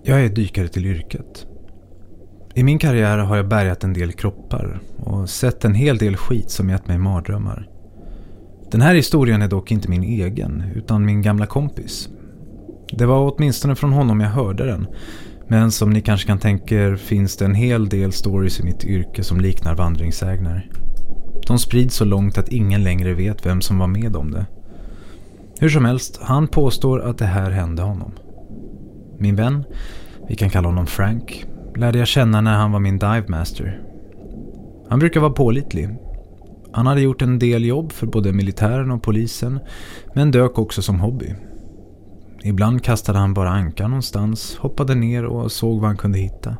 Jag är dykare till yrket. I min karriär har jag bärgat en del kroppar och sett en hel del skit som gett mig mardrömmar. Den här historien är dock inte min egen, utan min gamla kompis. Det var åtminstone från honom jag hörde den, men som ni kanske kan tänka er finns det en hel del stories i mitt yrke som liknar vandringssägner. De sprids så långt att ingen längre vet vem som var med om det. Hur som helst, han påstår att det här hände honom. Min vän, vi kan kalla honom Frank, lärde jag känna när han var min dive master. Han brukar vara pålitlig. Han hade gjort en del jobb för både militären och polisen, men dök också som hobby. Ibland kastade han bara ankar någonstans, hoppade ner och såg vad han kunde hitta.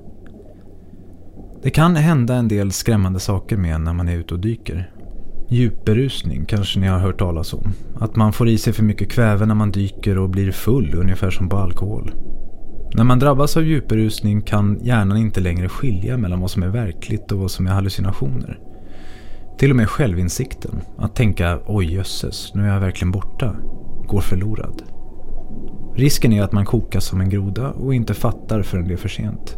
Det kan hända en del skrämmande saker med när man är ute och dyker. Djupberusning kanske ni har hört talas om. Att man får i sig för mycket kväve när man dyker och blir full, ungefär som på alkohol. När man drabbas av djupberusning kan hjärnan inte längre skilja mellan vad som är verkligt och vad som är hallucinationer. Till och med självinsikten, att tänka oj jösses, nu är jag verkligen borta, går förlorad. Risken är att man kokas som en groda och inte fattar förrän det är för sent.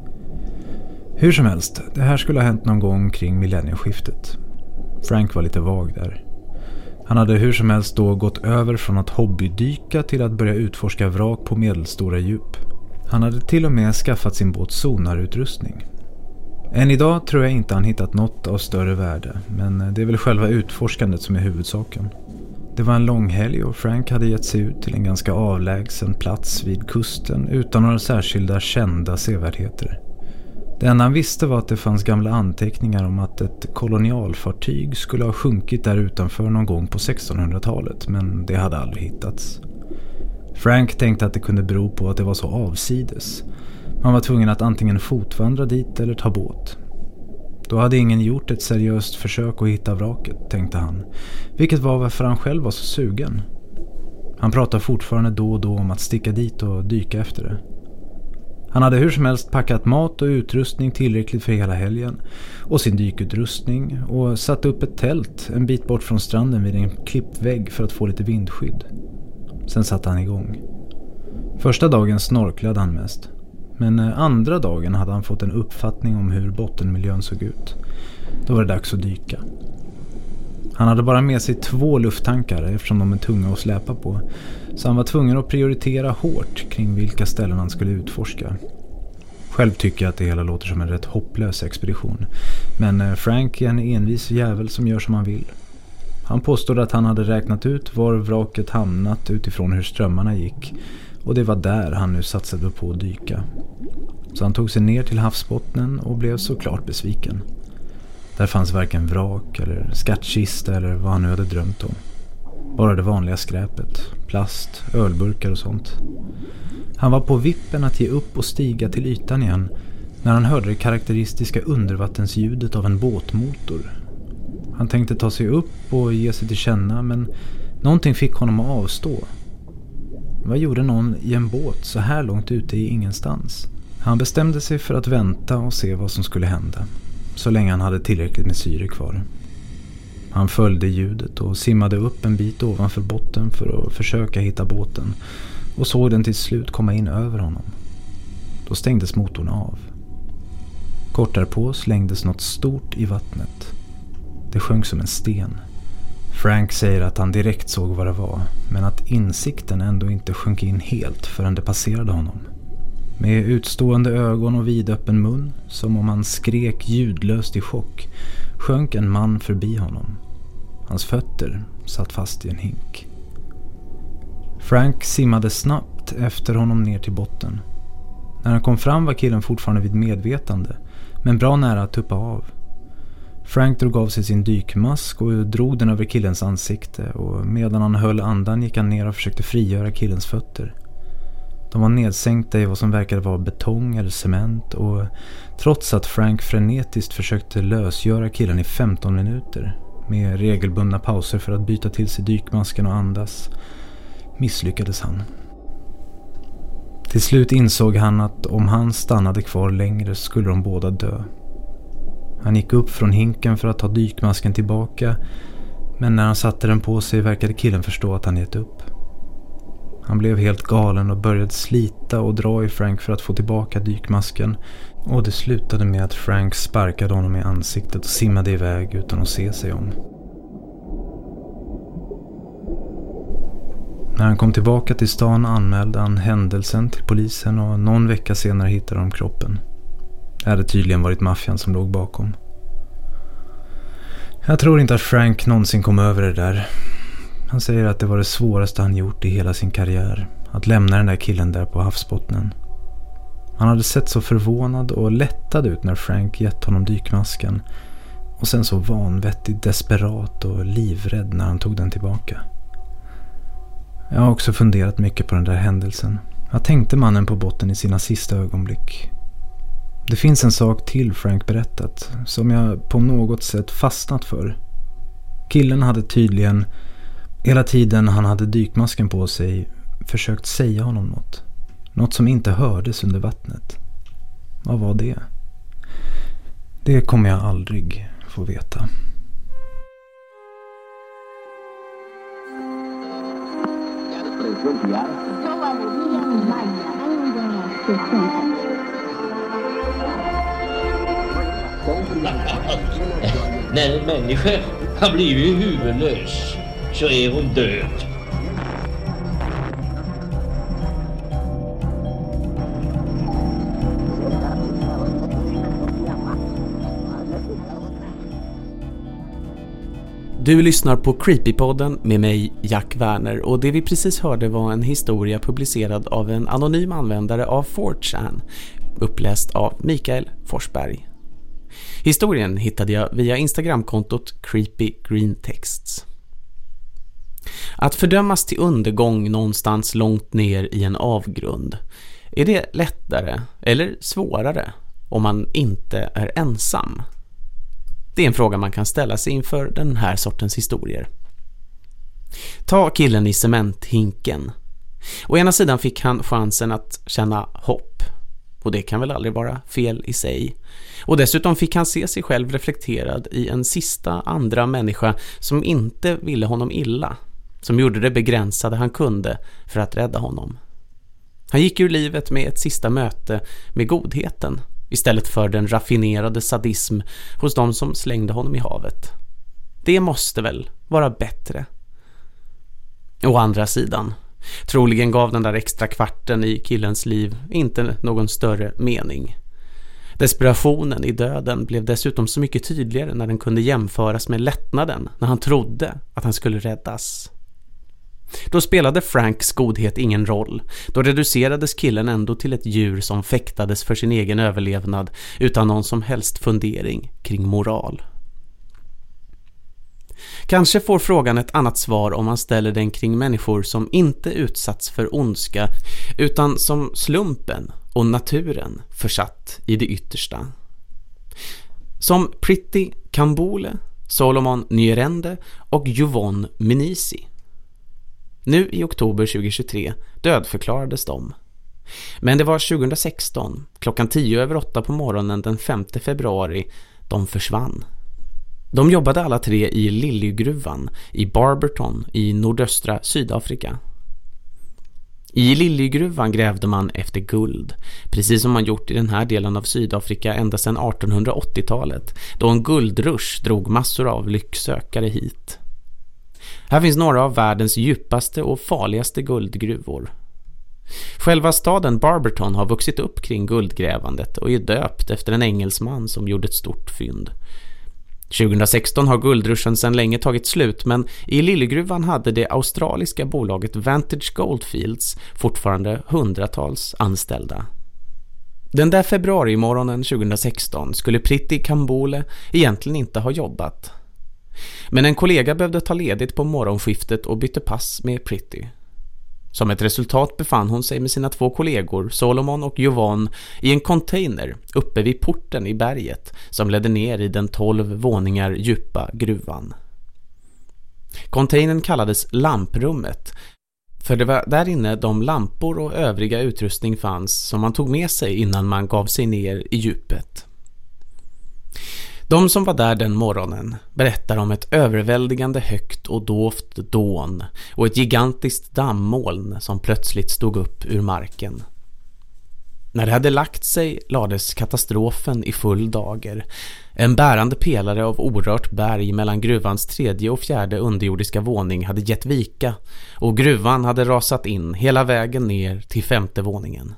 Hur som helst, det här skulle ha hänt någon gång kring millennieskiftet. Frank var lite vag där. Han hade hur som helst då gått över från att hobbydyka till att börja utforska vrak på medelstora djup. Han hade till och med skaffat sin båt sonarutrustning. Än idag tror jag inte han hittat något av större värde, men det är väl själva utforskandet som är huvudsaken. Det var en lång helg och Frank hade gett sig ut till en ganska avlägsen plats vid kusten utan några särskilda kända sevärdheter. Det enda han visste var att det fanns gamla anteckningar om att ett kolonialfartyg skulle ha sjunkit där utanför någon gång på 1600-talet, men det hade aldrig hittats. Frank tänkte att det kunde bero på att det var så avsides. Man var tvungen att antingen fotvandra dit eller ta båt. Då hade ingen gjort ett seriöst försök att hitta vraket, tänkte han. Vilket var varför han själv var så sugen. Han pratade fortfarande då och då om att sticka dit och dyka efter det. Han hade hur som helst packat mat och utrustning tillräckligt för hela helgen och sin dykutrustning och satt upp ett tält en bit bort från stranden vid en klippvägg för att få lite vindskydd. Sen satte han igång. Första dagen snorklade han mest. Men andra dagen hade han fått en uppfattning om hur bottenmiljön såg ut. Då var det dags att dyka. Han hade bara med sig 2 lufttankar eftersom de är tunga att släpa på. Så han var tvungen att prioritera hårt kring vilka ställen han skulle utforska. Själv tycker jag att det hela låter som en rätt hopplös expedition. Men Frank är en envis jävel som gör som han vill. Han påstod att han hade räknat ut var vraket hamnat utifrån hur strömmarna gick. Och det var där han nu satsade på att dyka. Så han tog sig ner till havsbottnen och blev såklart besviken. Där fanns varken vrak eller skattkista eller vad han nu hade drömt om. Bara det vanliga skräpet, plast, ölburkar och sånt. Han var på vippen att ge upp och stiga till ytan igen när han hörde det karaktäristiska undervattensljudet av en båtmotor. Han tänkte ta sig upp och ge sig till känna, men någonting fick honom att avstå. Vad gjorde någon i en båt så här långt ute i ingenstans? Han bestämde sig för att vänta och se vad som skulle hända, så länge han hade tillräckligt med syre kvar. Han följde ljudet och simmade upp en bit ovanför botten för att försöka hitta båten och såg den till slut komma in över honom. Då stängdes motorn av. Kort därpå slängdes något stort i vattnet. Det sjönk som en sten. Frank säger att han direkt såg vad det var, men att insikten ändå inte sjönk in helt förrän det passerade honom. Med utstående ögon och vidöppen mun, som om han skrek ljudlöst i chock, sjönk en man förbi honom. Hans fötter satt fast i en hink. Frank simmade snabbt efter honom ner till botten. När han kom fram var killen fortfarande vid medvetande, men bra nära att tuppa av. Frank drog av sig sin dykmask och drog den över killens ansikte, och medan han höll andan gick han ner och försökte frigöra killens fötter. De var nedsänkta i vad som verkade vara betong eller cement, och trots att Frank frenetiskt försökte lösgöra killen i 15 minuter med regelbundna pauser för att byta till sig dykmasken och andas, misslyckades han. Till slut insåg han att om han stannade kvar längre skulle de båda dö. Han gick upp från hinken för att ta dykmasken tillbaka, men när han satte den på sig verkade killen förstå att han gett upp. Han blev helt galen och började slita och dra i Frank för att få tillbaka dykmasken. Och det slutade med att Frank sparkade honom i ansiktet och simmade iväg utan att se sig om. När han kom tillbaka till stan anmälde han händelsen till polisen och någon vecka senare hittade de kroppen. Det hade tydligen varit maffian som låg bakom. Jag tror inte att Frank någonsin kom över det där. Han säger att det var det svåraste han gjort i hela sin karriär. Att lämna den där killen där på havsbottnen. Han hade sett så förvånad och lättad ut när Frank gett honom dykmasken. Och sen så vanvettigt desperat och livrädd när han tog den tillbaka. Jag har också funderat mycket på den där händelsen. Jag tänkte mannen på botten i sina sista ögonblick. Det finns en sak till Frank berättat som jag på något sätt fastnat för. Killen hade tydligen, hela tiden han hade dykmasken på sig, försökt säga honom något. Något som inte hördes under vattnet. Vad var det? Det kommer jag aldrig få veta. När en människa har blivit huvudlös så är hon död. Du lyssnar på Creepypodden med mig, Jack Werner, och det vi precis hörde var en historia publicerad av en anonym användare av 4chan, uppläst av Mikael Forsberg. Historien hittade jag via Instagramkontot Creepy Green Texts. Att fördömas till undergång någonstans långt ner i en avgrund, är det lättare eller svårare om man inte är ensam? Det är en fråga man kan ställa sig inför den här sortens historier. Ta killen i cementhinken. Å ena sidan fick han chansen att känna hopp. Och det kan väl aldrig vara fel i sig. Och dessutom fick han se sig själv reflekterad i en sista andra människa som inte ville honom illa. Som gjorde det begränsade han kunde för att rädda honom. Han gick ur livet med ett sista möte med godheten. Istället för den raffinerade sadism hos de som slängde honom i havet. Det måste väl vara bättre. Å andra sidan, troligen gav den där extra kvarten i killens liv inte någon större mening. Desperationen i döden blev dessutom så mycket tydligare när den kunde jämföras med lättnaden när han trodde att han skulle räddas. Då spelade Franks godhet ingen roll. Då reducerades killen ändå till ett djur som fäktades för sin egen överlevnad utan någon som helst fundering kring moral. Kanske får frågan ett annat svar om man ställer den kring människor som inte utsatts för ondska utan som slumpen och naturen försatt i det yttersta. Som Priti Kambole, Solomon Nyerende och Yvonne Minisi. Nu i oktober 2023 dödförklarades de. Men det var 2016, klockan 8:10 på morgonen den 5 februari, de försvann. De jobbade alla tre i Liljegruvan i Barberton i nordöstra Sydafrika. I Liljegruvan grävde man efter guld, precis som man gjort i den här delen av Sydafrika ända sedan 1880-talet, då en guldrush drog massor av lycksökare hit. Här finns några av världens djupaste och farligaste guldgruvor. Själva staden Barberton har vuxit upp kring guldgrävandet och är döpt efter en engelsman som gjorde ett stort fynd. 2016 har guldruschen sedan länge tagit slut, men i Liljegruvan hade det australiska bolaget Vantage Goldfields fortfarande hundratals anställda. Den där februarimorgonen 2016 skulle Priti Kambole egentligen inte ha jobbat. Men en kollega behövde ta ledigt på morgonskiftet och bytte pass med Priti. Som ett resultat befann hon sig med sina två kollegor, Solomon och Yvonne, i en container uppe vid porten i berget som ledde ner i den 12 våningar djupa gruvan. Containern kallades lamprummet, för det var där inne de lampor och övriga utrustning fanns som man tog med sig innan man gav sig ner i djupet. De som var där den morgonen berättar om ett överväldigande högt och dovt dån och ett gigantiskt dammoln som plötsligt stod upp ur marken. När det hade lagt sig lades katastrofen i full dager. En bärande pelare av orört berg mellan gruvans 3:e och 4:e underjordiska våning hade gett vika och gruvan hade rasat in hela vägen ner till 5:e våningen.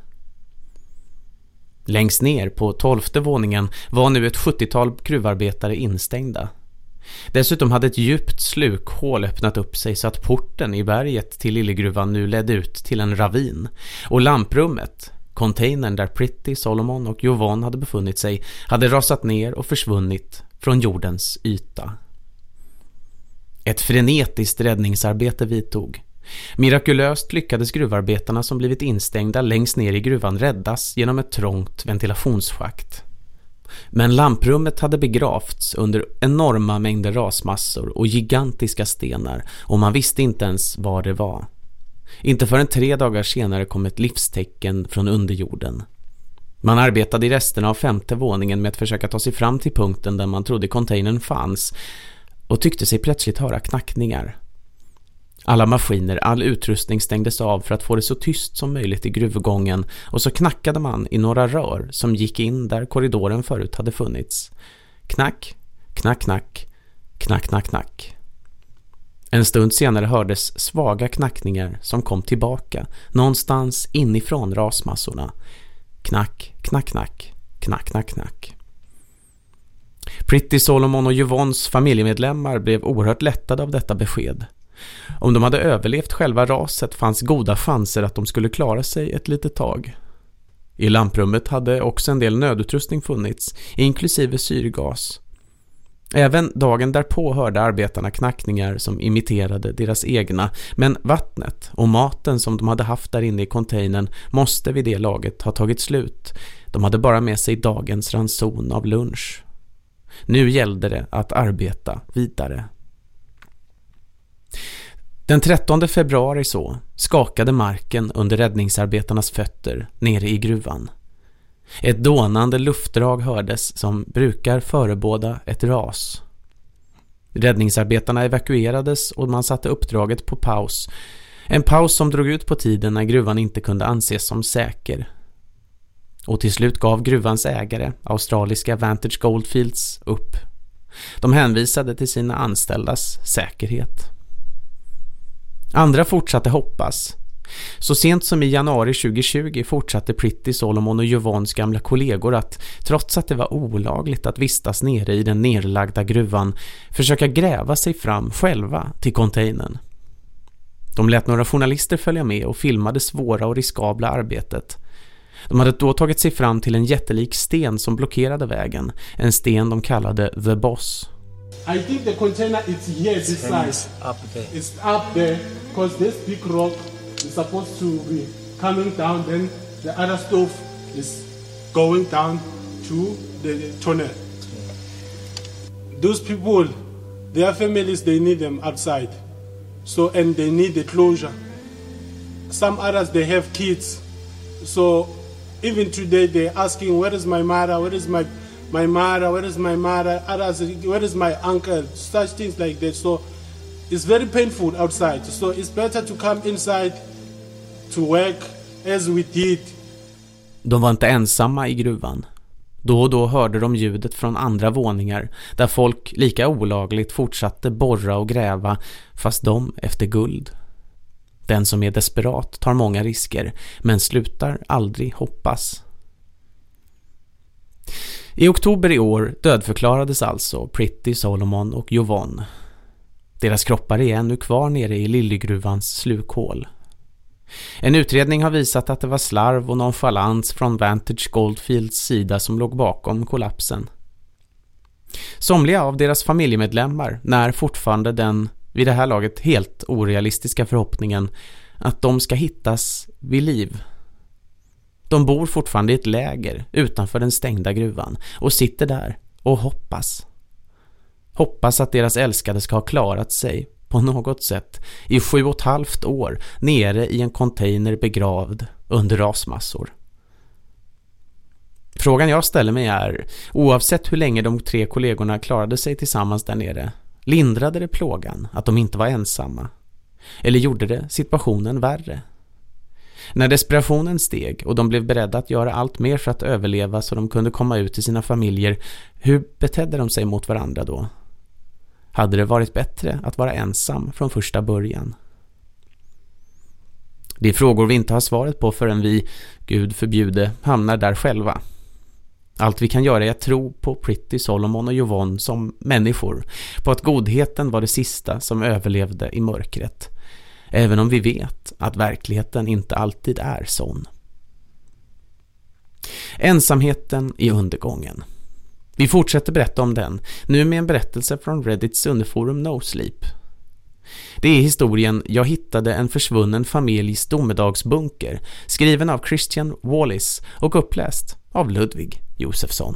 Längst ner på 12:e våningen var nu ett 70-tal gruvarbetare instängda. Dessutom hade ett djupt slukhål öppnat upp sig så att porten i berget till Lillegruvan nu ledde ut till en ravin och lamprummet, containern där Pretty, Solomon och Yvonne hade befunnit sig, hade rasat ner och försvunnit från jordens yta. Ett frenetiskt räddningsarbete vidtog. Mirakulöst lyckades gruvarbetarna som blivit instängda längst ner i gruvan räddas genom ett trångt ventilationsschakt. Men lamprummet hade begravts under enorma mängder rasmassor och gigantiska stenar och man visste inte ens vad det var. Inte förrän 3 dagar senare kom ett livstecken från underjorden. Man arbetade i resterna av 5:e våningen med att försöka ta sig fram till punkten där man trodde containern fanns och tyckte sig plötsligt höra knackningar. Alla maskiner, all utrustning stängdes av för att få det så tyst som möjligt i gruvgången och så knackade man i några rör som gick in där korridoren förut hade funnits. Knack, knack, knack, knack, knack, knack. En stund senare hördes svaga knackningar som kom tillbaka någonstans inifrån rasmassorna. Knack, knack, knack, knack, knack, knack. Pretty, Solomon och Yvonnes familjemedlemmar blev oerhört lättade av detta besked. Om de hade överlevt själva raset fanns goda chanser att de skulle klara sig ett litet tag. I lamprummet hade också en del nödutrustning funnits, inklusive syrgas. Även dagen därpå hörde arbetarna knackningar som imiterade deras egna, men vattnet och maten som de hade haft där inne i containern måste vid det laget ha tagit slut. De hade bara med sig dagens ranson av lunch. Nu gällde det att arbeta vidare. Den 13 februari så skakade marken under räddningsarbetarnas fötter nere i gruvan. Ett dånande luftdrag hördes som brukar förebåda ett ras. Räddningsarbetarna evakuerades och man satte uppdraget på paus. En paus som drog ut på tiden när gruvan inte kunde anses som säker. Och till slut gav gruvans ägare, australiska Vantage Goldfields, upp. De hänvisade till sina anställdas säkerhet. Andra fortsatte hoppas. Så sent som i januari 2020 fortsatte Pretty, Solomon och Yvonnes gamla kollegor att, trots att det var olagligt att vistas nere i den nerlagda gruvan, försöka gräva sig fram själva till containern. De lät några journalister följa med och filmade svåra och riskabla arbetet. De hade då tagit sig fram till en jättelik sten som blockerade vägen, en sten de kallade The Boss. I think the container is here this side. Up there. It's up there because this big rock is supposed to be coming down, then the other stuff is going down to the tunnel. Those people, their families, they need them outside. So, and they need the closure. Some others, they have kids. So even today they're asking, where is my mother? Where is my mother? Where is my mother? Others, where is my uncle? Such things like that. So it's very painful outside. So it's better to come inside to work as we did. De var inte ensamma i gruvan. Då och då hörde de ljudet från andra våningar där folk lika olagligt fortsatte borra och gräva, fast de efter guld. Den som är desperat tar många risker, men slutar aldrig hoppas. I oktober i år dödförklarades alltså Pretty, Solomon och Yvonne. Deras kroppar är ännu kvar nere i Lillegruvans slukhål. En utredning har visat att det var slarv och nonchalans från Vantage Goldfields sida som låg bakom kollapsen. Somliga av deras familjemedlemmar när fortfarande den vid det här laget helt orealistiska förhoppningen att de ska hittas vid liv. De bor fortfarande i ett läger utanför den stängda gruvan och sitter där och hoppas. Hoppas att deras älskade ska ha klarat sig på något sätt i 7,5 år nere i en container begravd under rasmassor. Frågan jag ställer mig är, oavsett hur länge de 3 kollegorna klarade sig tillsammans där nere, lindrade det plågan att de inte var ensamma? Eller gjorde det situationen värre? När desperationen steg och de blev beredda att göra allt mer för att överleva så de kunde komma ut till sina familjer, hur betedde de sig mot varandra då? Hade det varit bättre att vara ensam från första början? Det är frågor vi inte har svaret på förrän vi, Gud förbjude, hamnar där själva. Allt vi kan göra är att tro på Pretty, Solomon och Yvonne som människor, på att godheten var det sista som överlevde i mörkret, även om vi vet att verkligheten inte alltid är sån. Ensamheten i undergången. Vi fortsätter berätta om den, nu med en berättelse från Reddits underforum No Sleep. Det är historien Jag hittade en försvunnen familjs domedagsbunker, skriven av Christian Wallis och uppläst av Ludvig Josefsson.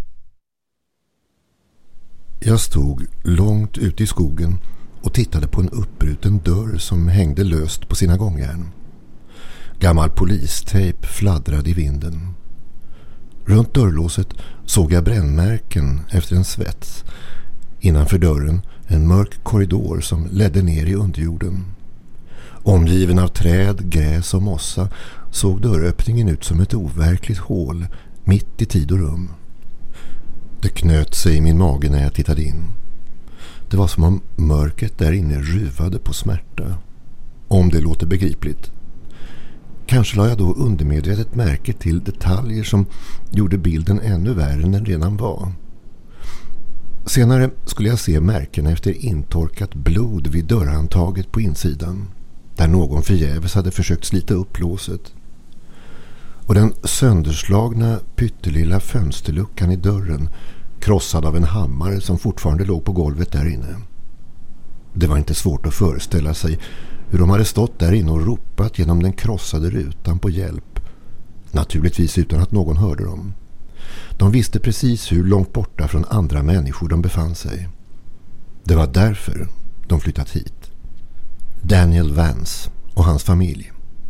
Jag stod långt ute i skogen och tittade på en uppbruten dörr som hängde löst på sina gångjärn. Gammal polistejp fladdrade i vinden. Runt dörrlåset såg jag brännmärken efter en svets. Innanför dörren en mörk korridor som ledde ner i underjorden. Omgiven av träd, gräs och mossa såg dörröppningen ut som ett overkligt hål mitt i tid och rum. Det knöt sig i min mage när jag tittade in. Det var som om mörkret där inne ruvade på smärta. Om det låter begripligt. Kanske la jag då undermedvetet märke till detaljer som gjorde bilden ännu värre än den redan var. Senare skulle jag se märken efter intorkat blod vid dörrhandtaget på insidan, där någon förgäves hade försökt slita upp låset. Och den sönderslagna pyttelilla fönsterluckan i dörren, krossad av en hammare som fortfarande låg på golvet där inne. Det var inte svårt att föreställa sig hur de hade stått där inne och ropat genom den krossade rutan på hjälp. Naturligtvis utan att någon hörde dem. De visste precis hur långt borta från andra människor de befann sig. Det var därför de flyttat hit. Daniel Vance och hans familj.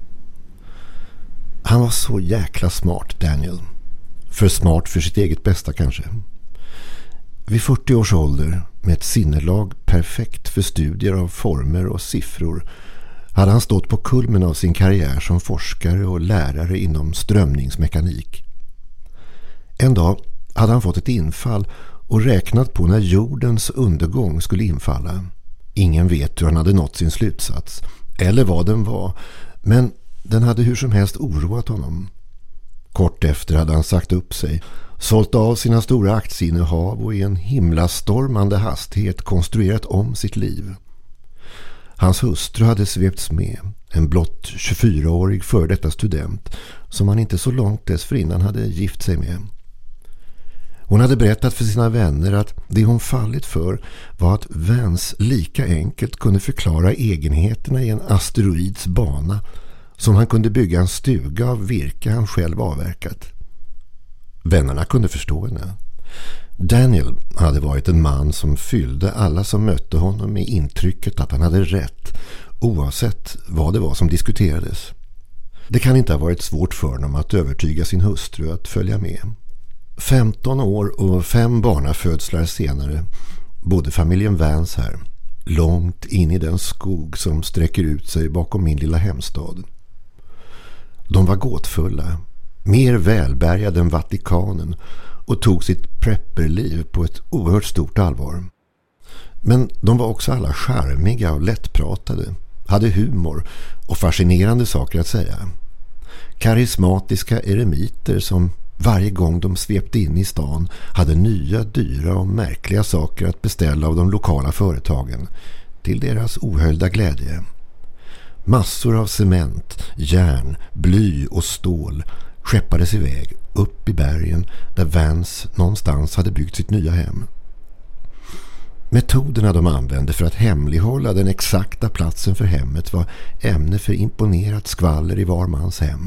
Han var så jäkla smart, Daniel. För smart för sitt eget bästa kanske. Vid 40 års ålder, med ett sinnelag perfekt för studier av former och siffror, hade han stått på kulmen av sin karriär som forskare och lärare inom strömningsmekanik. En dag hade han fått ett infall och räknat på när jordens undergång skulle infalla. Ingen vet hur han hade nått sin slutsats, eller vad den var, men den hade hur som helst oroat honom. Kort efter hade han sagt upp sig, sålt av sina stora aktieinnehav och i en himlastormande hastighet konstruerat om sitt liv. Hans hustru hade svepts med, en blott 24-årig före detta student som han inte så långt dessförinnan hade gift sig med. Hon hade berättat för sina vänner att det hon fallit för var att Vance lika enkelt kunde förklara egenheterna i en asteroids bana som han kunde bygga en stuga av virke han själv avverkat. Vännerna kunde förstå henne. Daniel hade varit en man som fyllde alla som mötte honom med intrycket att han hade rätt, oavsett vad det var som diskuterades. Det kan inte ha varit svårt för honom att övertyga sin hustru att följa med. 15 år och 5 barnafödslar senare bodde familjen Vance här, långt in i den skog som sträcker ut sig bakom min lilla hemstad. De var gåtfulla, mer välbärgade än Vatikanen och tog sitt prepperliv på ett oerhört stort allvar. Men de var också alla charmiga och lättpratade, hade humor och fascinerande saker att säga. Karismatiska eremiter som varje gång de svepte in i stan hade nya, dyra och märkliga saker att beställa av de lokala företagen, till deras ohöljda glädje. Massor av cement, järn, bly och stål skeppades iväg upp i bergen där Vance någonstans hade byggt sitt nya hem. Metoderna de använde för att hemlighålla den exakta platsen för hemmet var ämne för imponerat skvaller i var mans hem.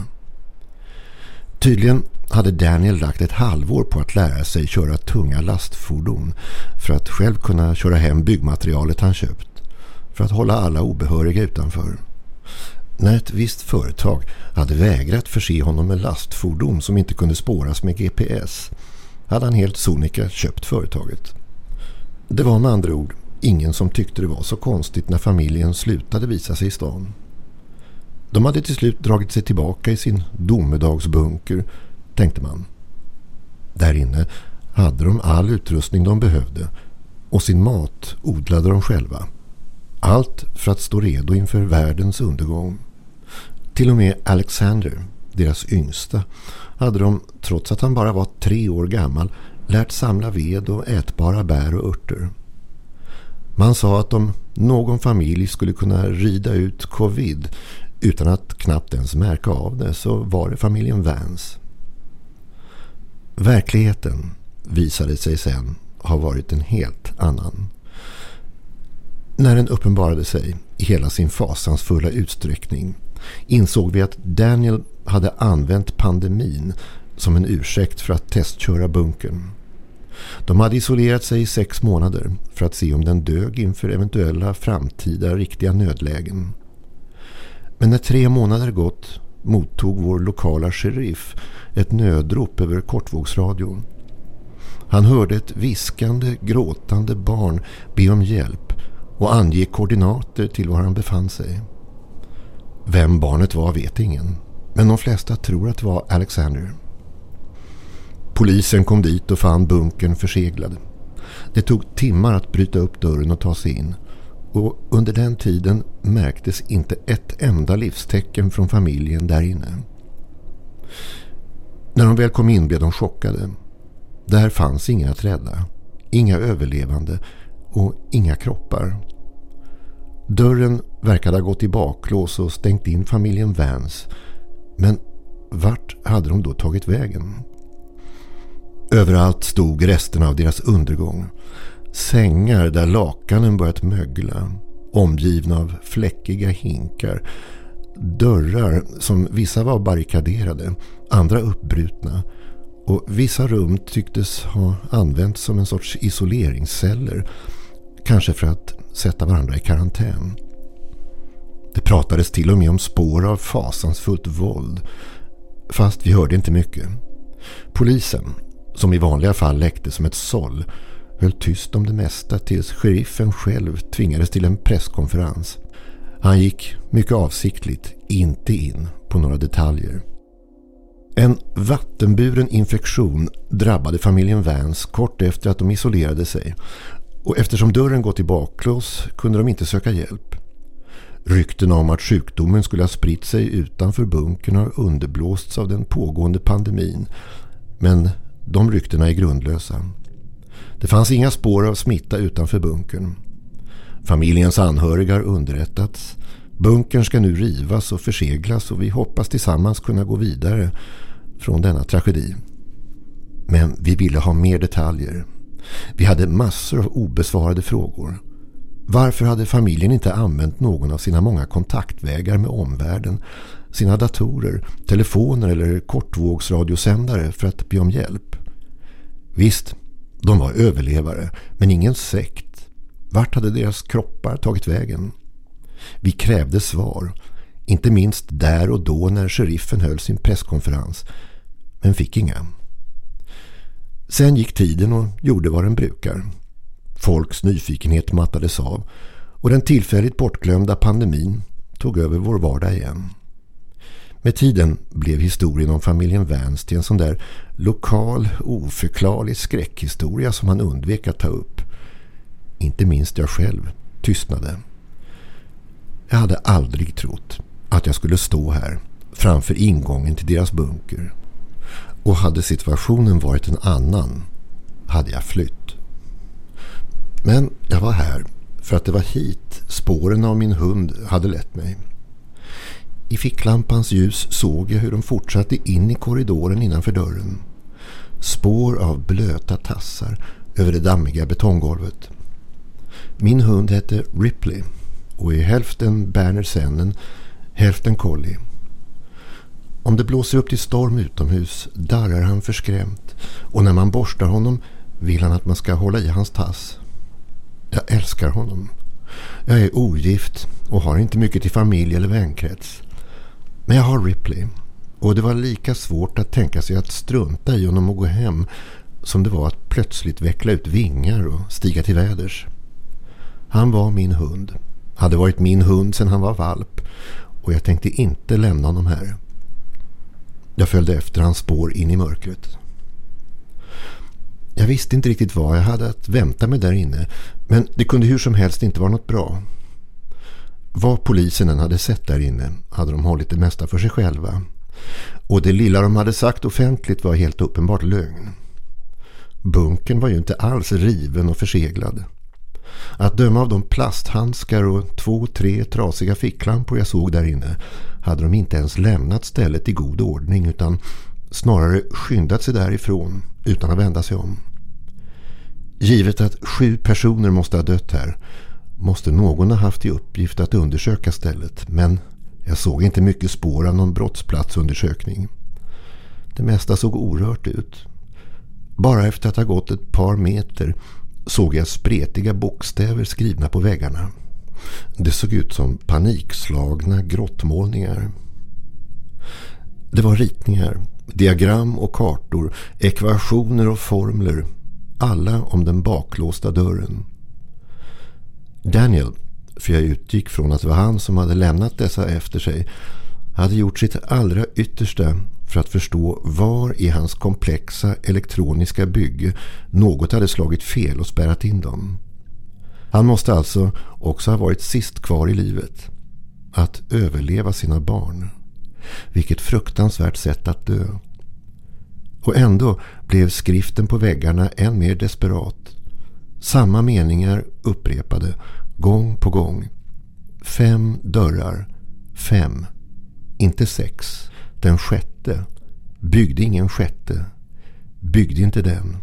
Tydligen hade Daniel lagt ett halvår på att lära sig köra tunga lastfordon för att själv kunna köra hem byggmaterialet han köpt, för att hålla alla obehöriga utanför. När ett visst företag hade vägrat förse honom med lastfordon som inte kunde spåras med GPS hade han helt sonika köpt företaget. Det var med andra ord ingen som tyckte det var så konstigt när familjen slutade visa sig i stan. De hade till slut dragit sig tillbaka i sin domedagsbunker, tänkte man. Där inne hade de all utrustning de behövde och sin mat odlade de själva. Allt för att stå redo inför världens undergång. Till och med Alexander, deras yngsta, hade de, trots att han bara var 3 år gammal, lärt samla ved och ätbara bär och örter. Man sa att om någon familj skulle kunna rida ut covid utan att knappt ens märka av det, så var det familjen Vance. Verkligheten visade sig sen ha varit en helt annan. När den uppenbarade sig i hela sin fasansfulla utsträckning insåg vi att Daniel hade använt pandemin som en ursäkt för att testköra bunkern. De hade isolerat sig i 6 månader för att se om den dög inför eventuella framtida riktiga nödlägen. Men när 3 månader gått mottog vår lokala sheriff ett nödrop över kortvågsradion. Han hörde ett viskande, gråtande barn be om hjälp och ange koordinater till var han befann sig. Vem barnet var vet ingen, men de flesta tror att det var Alexander. Polisen kom dit och fann bunkern förseglad. Det tog timmar att bryta upp dörren och ta sig in. Och under den tiden märktes inte ett enda livstecken från familjen där inne. När de väl kom in blev de chockade. Där fanns inga att rädda, inga överlevande och inga kroppar. Dörren verkade ha gått i baklås och stängt in familjen Vance. Men vart hade de då tagit vägen? Överallt stod resterna av deras undergång. Sängar där lakanen börjat mögla, omgivna av fläckiga hinkar. Dörrar som vissa var barrikaderade, andra uppbrutna. Och vissa rum tycktes ha använts som en sorts isoleringsceller, kanske för att sätta varandra i karantän. Det pratades till och med om spår av fasansfullt våld, fast vi hörde inte mycket. Polisen, som i vanliga fall läckte som ett såll, höll tyst om det mesta tills sheriffen själv tvingades till en presskonferens. Han gick mycket avsiktligt inte in på några detaljer. En vattenburen infektion drabbade familjen Vance kort efter att de isolerade sig, och eftersom dörren gått i baklås kunde de inte söka hjälp. Rykten om att sjukdomen skulle ha spritt sig utanför bunkern har underblåsts av den pågående pandemin, men de ryktena är grundlösa. Det fanns inga spår av smitta utanför bunkern. Familjens anhöriga har underrättats. Bunkern ska nu rivas och förseglas och vi hoppas tillsammans kunna gå vidare från denna tragedi. Men vi ville ha mer detaljer. Vi hade massor av obesvarade frågor. Varför hade familjen inte använt någon av sina många kontaktvägar med omvärlden, sina datorer, telefoner eller kortvågsradiosändare för att be om hjälp? Visst, de var överlevare, men ingen sekt. Vart hade deras kroppar tagit vägen? Vi krävde svar, inte minst där och då när sheriffen höll sin presskonferens, men fick inga. Sen gick tiden och gjorde vad den brukar. Folks nyfikenhet mattades av och den tillfälligt bortglömda pandemin tog över vår vardag igen. Med tiden blev historien om familjen Vance till en sån där lokal, oförklarlig skräckhistoria som han undvek att ta upp. Inte minst jag själv tystnade. Jag hade aldrig trott att jag skulle stå här framför ingången till deras bunker. Och hade situationen varit en annan hade jag flytt. Men jag var här för att det var hit spåren av min hund hade lett mig. I ficklampans ljus såg jag hur de fortsatte in i korridoren innanför dörren. Spår av blöta tassar över det dammiga betonggolvet. Min hund hette Ripley och är hälften Berner Sennen, hälften collie. Om det blåser upp till storm utomhus darrar han förskrämt och när man borstar honom vill han att man ska hålla i hans tass. Jag älskar honom. Jag är ogift och har inte mycket till familj eller vänkrets. Men jag har Ripley, och det var lika svårt att tänka sig att strunta i honom och gå hem som det var att plötsligt veckla ut vingar och stiga till väders. Han var min hund, hade varit min hund sedan han var valp, och jag tänkte inte lämna honom här. Jag följde efter hans spår in i mörkret. Jag visste inte riktigt vad jag hade att vänta mig där inne, men det kunde hur som helst inte vara något bra. Vad polisen än hade sett där inne hade de hållit det mesta för sig själva. Och det lilla de hade sagt offentligt var helt uppenbart lögn. Bunkern var ju inte alls riven och förseglad. Att döma av de plasthandskar och 2-3 trasiga ficklampor jag såg där inne hade de inte ens lämnat stället i god ordning, utan snarare skyndat sig därifrån utan att vända sig om. Givet att 7 personer måste ha dött här måste någon ha haft i uppgift att undersöka stället, men jag såg inte mycket spår av någon brottsplatsundersökning. Det mesta såg orört ut. Bara efter att ha gått ett par meter såg jag spretiga bokstäver skrivna på väggarna. Det såg ut som panikslagna grottmålningar. Det var ritningar, diagram och kartor, ekvationer och formler, alla om den baklåsta dörren. Daniel, för jag utgick från att det var han som hade lämnat dessa efter sig, hade gjort sitt allra yttersta för att förstå var i hans komplexa elektroniska bygge något hade slagit fel och spärrat in dem. Han måste alltså också ha varit sist kvar i livet. Att överleva sina barn. Vilket fruktansvärt sätt att dö. Och ändå blev skriften på väggarna än mer desperat. Samma meningar upprepade gång på gång. 5 dörrar. 5. Inte 6. Den 6:e. Byggde ingen 6:e. Byggde inte den.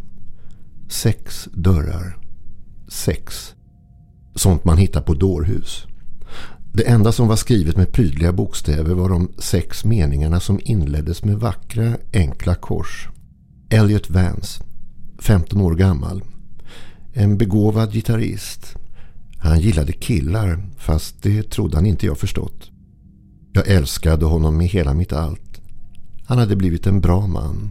6 dörrar. 6. Sånt man hittar på dårhus. Det enda som var skrivet med prydliga bokstäver var de 6 meningarna som inleddes med vackra, enkla kors. Elliot Vance, 15 år gammal. En begåvad gitarrist. Han gillade killar, fast det trodde han inte jag förstått. Jag älskade honom med hela mitt allt. Han hade blivit en bra man.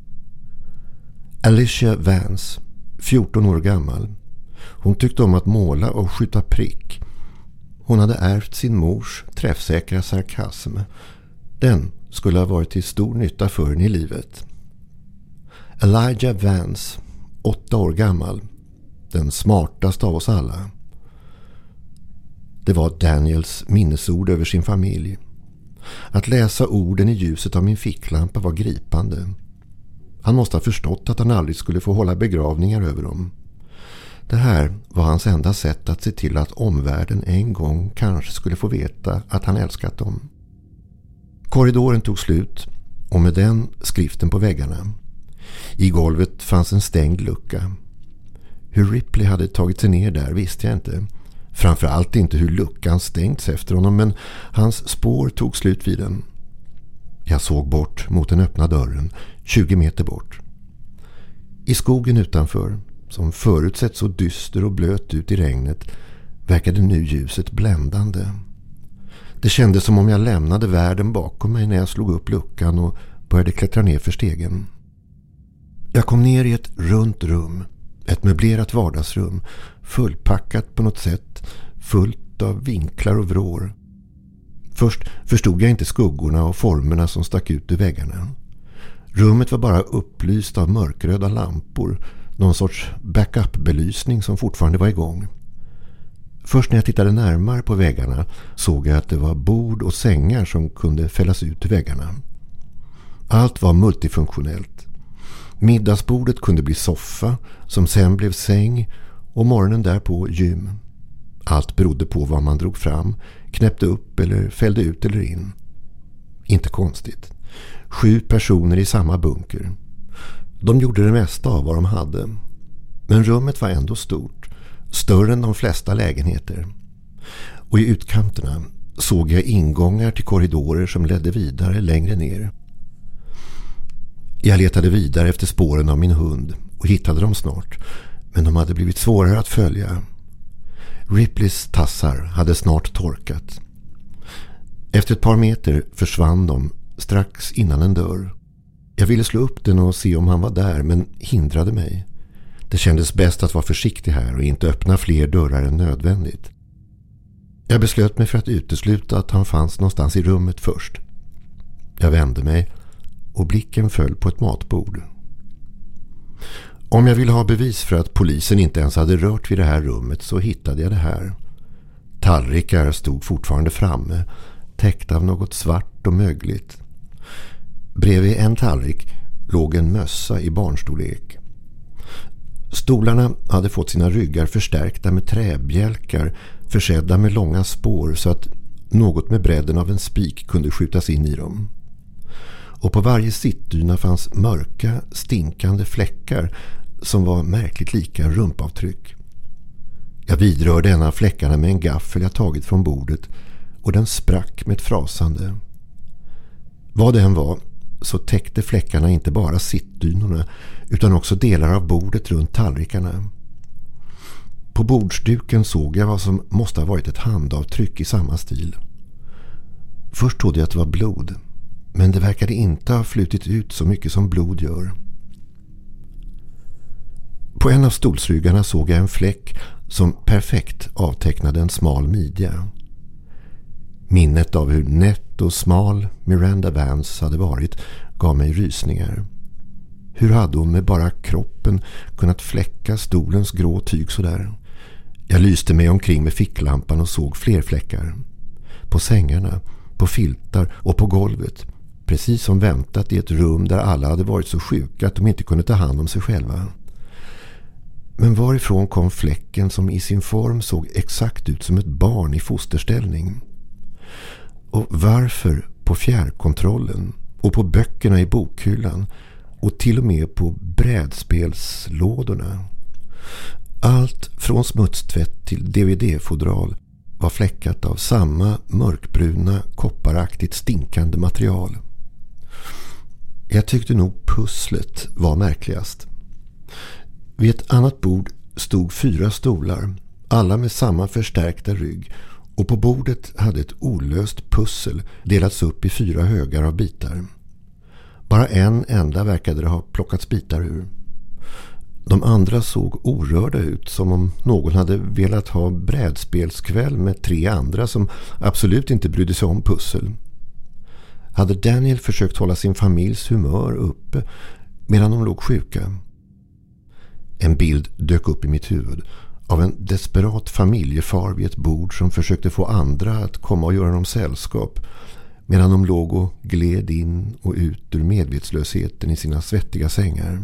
Alicia Vance, 14 år gammal. Hon tyckte om att måla och skjuta prick. Hon hade ärvt sin mors träffsäkra sarkasm. Den skulle ha varit till stor nytta för henne i livet. Elijah Vance, 8 år gammal. Den smartaste av oss alla. Det var Daniels minnesord över sin familj. Att läsa orden i ljuset av min ficklampa var gripande. Han måste ha förstått att han aldrig skulle få hålla begravningar över dem. Det här var hans enda sätt att se till att omvärlden en gång kanske skulle få veta att han älskat dem. Korridoren tog slut och med den skriften på väggarna. I golvet fanns en stängd lucka. Hur Ripley hade tagit sig ner där visste jag inte. Framförallt inte hur luckan stängts efter honom, men hans spår tog slut vid den. Jag såg bort mot den öppna dörren, 20 meter bort. I skogen utanför, som förutsett så dyster och blöt ut i regnet, verkade nu ljuset bländande. Det kändes som om jag lämnade världen bakom mig när jag slog upp luckan och började klättra ner för stegen. Jag kom ner i ett runt rum, ett möblerat vardagsrum, fullpackat på något sätt, fullt av vinklar och vrår. Först förstod jag inte skuggorna och formerna som stack ut ur väggarna. Rummet var bara upplyst av mörkröda lampor, någon sorts backup-belysning som fortfarande var igång. Först när jag tittade närmare på väggarna såg jag att det var bord och sängar som kunde fällas ut ur väggarna. Allt var multifunktionellt. Middagsbordet kunde bli soffa, som sen blev säng, och morgonen därpå gym. Allt berodde på vad man drog fram, knäppte upp eller fällde ut eller in. Inte konstigt. 7 personer i samma bunker. De gjorde det mesta av vad de hade. Men rummet var ändå stort, större än de flesta lägenheter. Och i utkanterna såg jag ingångar till korridorer som ledde vidare längre ner. Jag letade vidare efter spåren av min hund och hittade dem snart, men de hade blivit svårare att följa. Ripleys tassar hade snart torkat. Efter ett par meter försvann de strax innan en dörr. Jag ville slå upp den och se om han var där, men hindrade mig. Det kändes bäst att vara försiktig här och inte öppna fler dörrar än nödvändigt. Jag beslöt mig för att utesluta att han fanns någonstans i rummet först. Jag vände mig och blicken föll på ett matbord. Om jag ville ha bevis för att polisen inte ens hade rört vid det här rummet så hittade jag det här. Tallrikar stod fortfarande framme, täckta av något svart och mögligt. Bredvid en tallrik låg en mössa i barnstorlek. Stolarna hade fått sina ryggar förstärkta med träbjälkar försedda med långa spår så att något med bredden av en spik kunde skjutas in i dem. Och på varje sittdyna fanns mörka, stinkande fläckar som var märkligt lika rumpavtryck. Jag vidrörde en av fläckarna med en gaffel jag tagit från bordet och den sprack med ett frasande. Vad det än var så täckte fläckarna inte bara sittdynorna utan också delar av bordet runt tallrikarna. På bordsduken såg jag vad som måste ha varit ett handavtryck i samma stil. Först trodde jag att det var blod, men det verkade inte ha flutit ut så mycket som blod gör. På en av stolsryggarna såg jag en fläck som perfekt avtecknade en smal midja. Minnet av hur nätt och smal Miranda Vance hade varit gav mig rysningar. Hur hade hon med bara kroppen kunnat fläcka stolens grå tyg så där? Jag lyste mig omkring med ficklampan och såg fler fläckar. På sängarna, på filtar och på golvet. Precis som väntat i ett rum där alla hade varit så sjuka att de inte kunde ta hand om sig själva. Men varifrån kom fläcken som i sin form såg exakt ut som ett barn i fosterställning? Och varför på fjärrkontrollen och på böckerna i bokhyllan och till och med på brädspelslådorna? Allt från smutstvätt till DVD-fodral var fläckat av samma mörkbruna, kopparaktigt stinkande material. Jag tyckte nog pusslet var märkligast. Vid ett annat bord stod 4 stolar, alla med samma förstärkta rygg, och på bordet hade ett olöst pussel delats upp i 4 högar av bitar. Bara en enda verkade det ha plockats bitar ur. De andra såg orörda ut, som om någon hade velat ha brädspelskväll med 3 andra som absolut inte brydde sig om pussel. Hade Daniel försökt hålla sin familjs humör uppe medan de låg sjuka? En bild dök upp i mitt huvud av en desperat familjefar vid ett bord som försökte få andra att komma och göra dem sällskap medan de låg och gled in och ut ur medvetslösheten i sina svettiga sängar.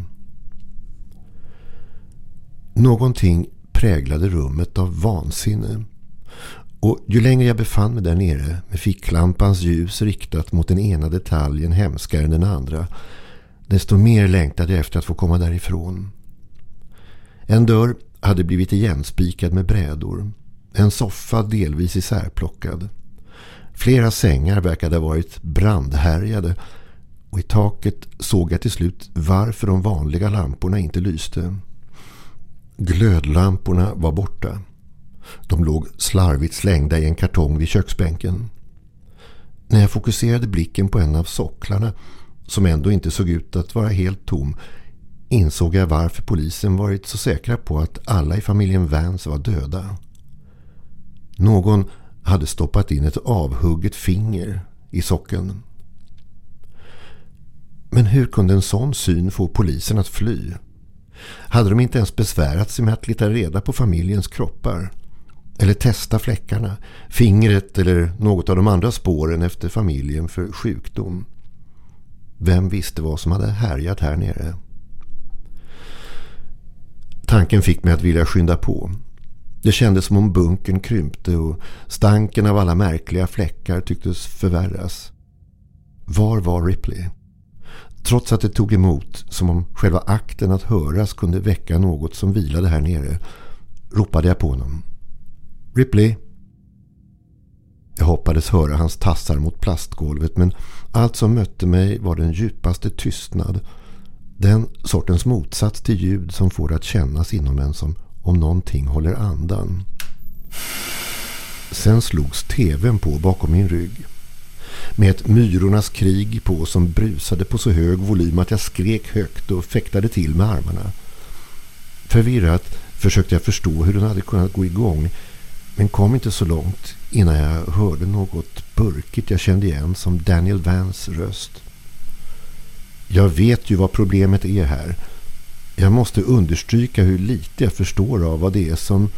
Någonting präglade rummet av vansinne. Och ju längre jag befann mig där nere med ficklampans ljus riktat mot den ena detaljen hemskare än den andra, desto mer längtade jag efter att få komma därifrån. En dörr hade blivit igenspikad med brädor. En soffa delvis isärplockad. Flera sängar verkade ha varit brandhärjade och i taket såg jag till slut varför de vanliga lamporna inte lyste. Glödlamporna var borta. De låg slarvigt slängda i en kartong vid köksbänken. När jag fokuserade blicken på en av socklarna, som ändå inte såg ut att vara helt tom, insåg jag varför polisen varit så säkra på att alla i familjen Vance var döda. Någon hade stoppat in ett avhugget finger i sockeln. Men hur kunde en sån syn få polisen att fly? Hade de inte ens besvärat sig med att leta reda på familjens kroppar? Eller testa fläckarna, fingret eller något av de andra spåren efter familjen för sjukdom? Vem visste vad som hade härjat här nere? Tanken fick mig att vilja skynda på. Det kändes som om bunkern krympte och stanken av alla märkliga fläckar tycktes förvärras. Var var Ripley? Trots att det tog emot, som om själva akten att höras kunde väcka något som vilade här nere, ropade jag på honom. Ripley! Jag hoppades höra hans tassar mot plastgolvet, men allt som mötte mig var den djupaste tystnad. Den sortens motsats till ljud som får att kännas inom en som om någonting håller andan. Sen slogs tvn på bakom min rygg. med ett myrornas krig på som brusade på så hög volym att jag skrek högt och fäktade till med armarna. Förvirrat försökte jag förstå hur den hade kunnat gå igång, men kom inte så långt innan jag hörde något burkigt jag kände igen som Daniel Vans röst. Jag vet ju vad problemet är här. Jag måste understryka hur lite jag förstår av vad det är som...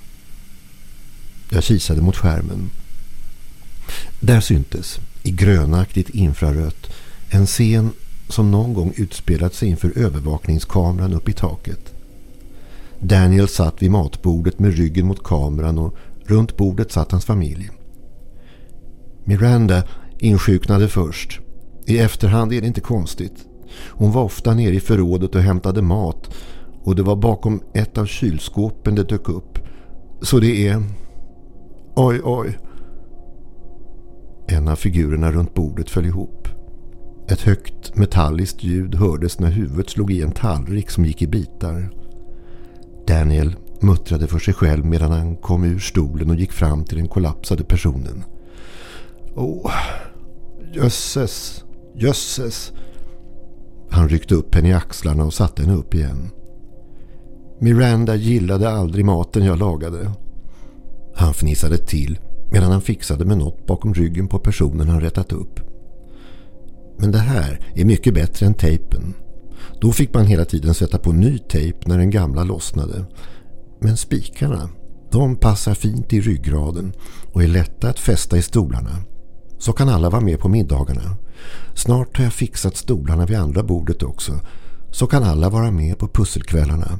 Jag kisade mot skärmen. Där syntes, i grönaktigt infrarött, en scen som någon gång utspelat sig inför övervakningskameran upp i taket. Daniel satt vid matbordet med ryggen mot kameran och runt bordet satt hans familj. Miranda insjuknade först. I efterhand är det inte konstigt. Hon var ofta nere i förrådet och hämtade mat, och det var bakom ett av kylskåpen det dök upp. Så det är... Oj, oj. En av figurerna runt bordet föll ihop. Ett högt metalliskt ljud hördes när huvudet slog i en tallrik som gick i bitar. Daniel muttrade för sig själv medan han kom ur stolen och gick fram till den kollapsade personen. Åh, jösses, jösses. Han ryckte upp henne i axlarna och satte henne upp igen. Miranda gillade aldrig maten jag lagade. Han fnissade till medan han fixade med något bakom ryggen på personen han rättat upp. Men det här är mycket bättre än tejpen. Då fick man hela tiden sätta på ny tejp när den gamla lossnade. Men spikarna, de passar fint i ryggraden och är lätta att fästa i stolarna. Så kan alla vara med på middagarna. Snart har jag fixat stolarna vid andra bordet också. Så kan alla vara med på pusselkvällarna.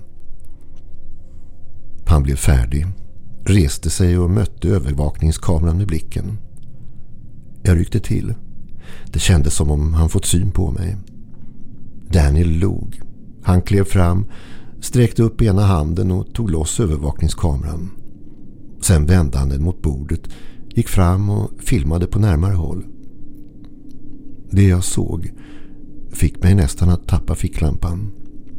Han blev färdig, reste sig och mötte övervakningskameran med blicken. Jag ryckte till. Det kändes som om han fått syn på mig. Daniel log. Han klev fram, sträckte upp ena handen och tog loss övervakningskameran. Sen vände han den mot bordet, gick fram och filmade på närmare håll. Det jag såg fick mig nästan att tappa ficklampan.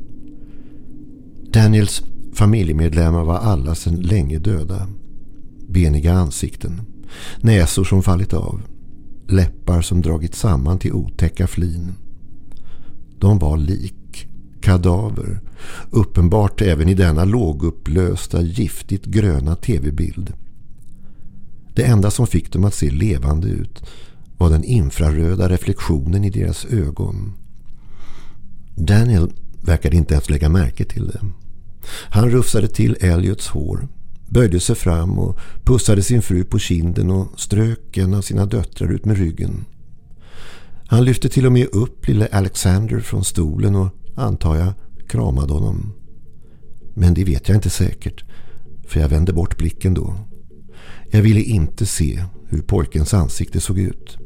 Daniels familjemedlemmar var alla sedan länge döda. Beniga ansikten, näsor som fallit av, läppar som dragit samman till otäcka flin. De var lik, kadaver, uppenbart även i denna lågupplösta, giftigt gröna tv-bild. Det enda som fick dem att se levande ut var den infraröda reflektionen i deras ögon. Daniel verkade inte ens lägga märke till det. Han rufsade till Elliots hår, böjde sig fram och pussade sin fru på kinden och strök en av sina döttrar ut med ryggen. Han lyfte till och med upp lille Alexander från stolen och, antar jag, kramade honom. Men det vet jag inte säkert, för jag vände bort blicken då. Jag ville inte se hur pojkens ansikte såg ut.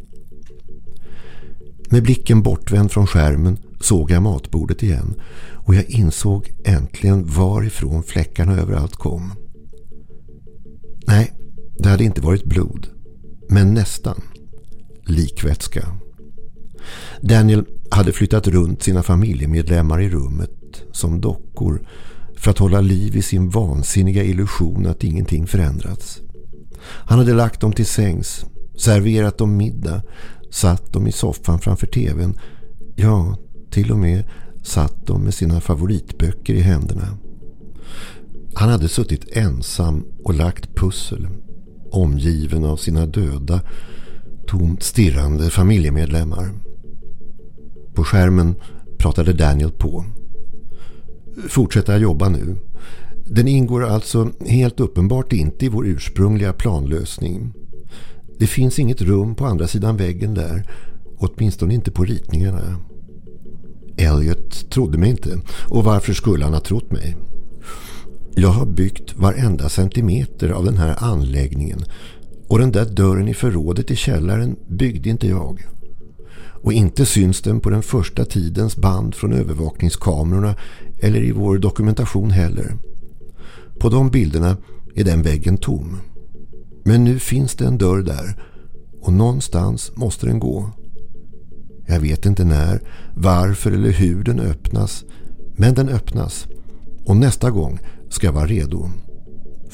Med blicken bortvänd från skärmen såg jag matbordet igen, och jag insåg äntligen varifrån fläckarna överallt kom. Nej, det hade inte varit blod, men nästan likvätska. Daniel hade flyttat runt sina familjemedlemmar i rummet som dockor för att hålla liv i sin vansinniga illusion att ingenting förändrats. Han hade lagt dem till sängs, serverat dem middag, satt dem i soffan framför tvn. Ja, till och med satt dem med sina favoritböcker i händerna. Han hade suttit ensam och lagt pussel, omgiven av sina döda, tomt stirrande familjemedlemmar. På skärmen pratade Daniel på. Fortsätta jobba nu. Den ingår alltså helt uppenbart inte i vår ursprungliga planlösning. Det finns inget rum på andra sidan väggen där, åtminstone inte på ritningarna. Elliot trodde mig inte, och varför skulle han ha trott mig? Jag har byggt varenda centimeter av den här anläggningen, och den där dörren i förrådet i källaren byggde inte jag. Och inte syns den på den första tidens band från övervakningskamerorna eller i vår dokumentation heller. På de bilderna är den väggen tom. Men nu finns det en dörr där, och någonstans måste den gå. Jag vet inte när, varför eller hur den öppnas, men den öppnas, och nästa gång ska jag vara redo.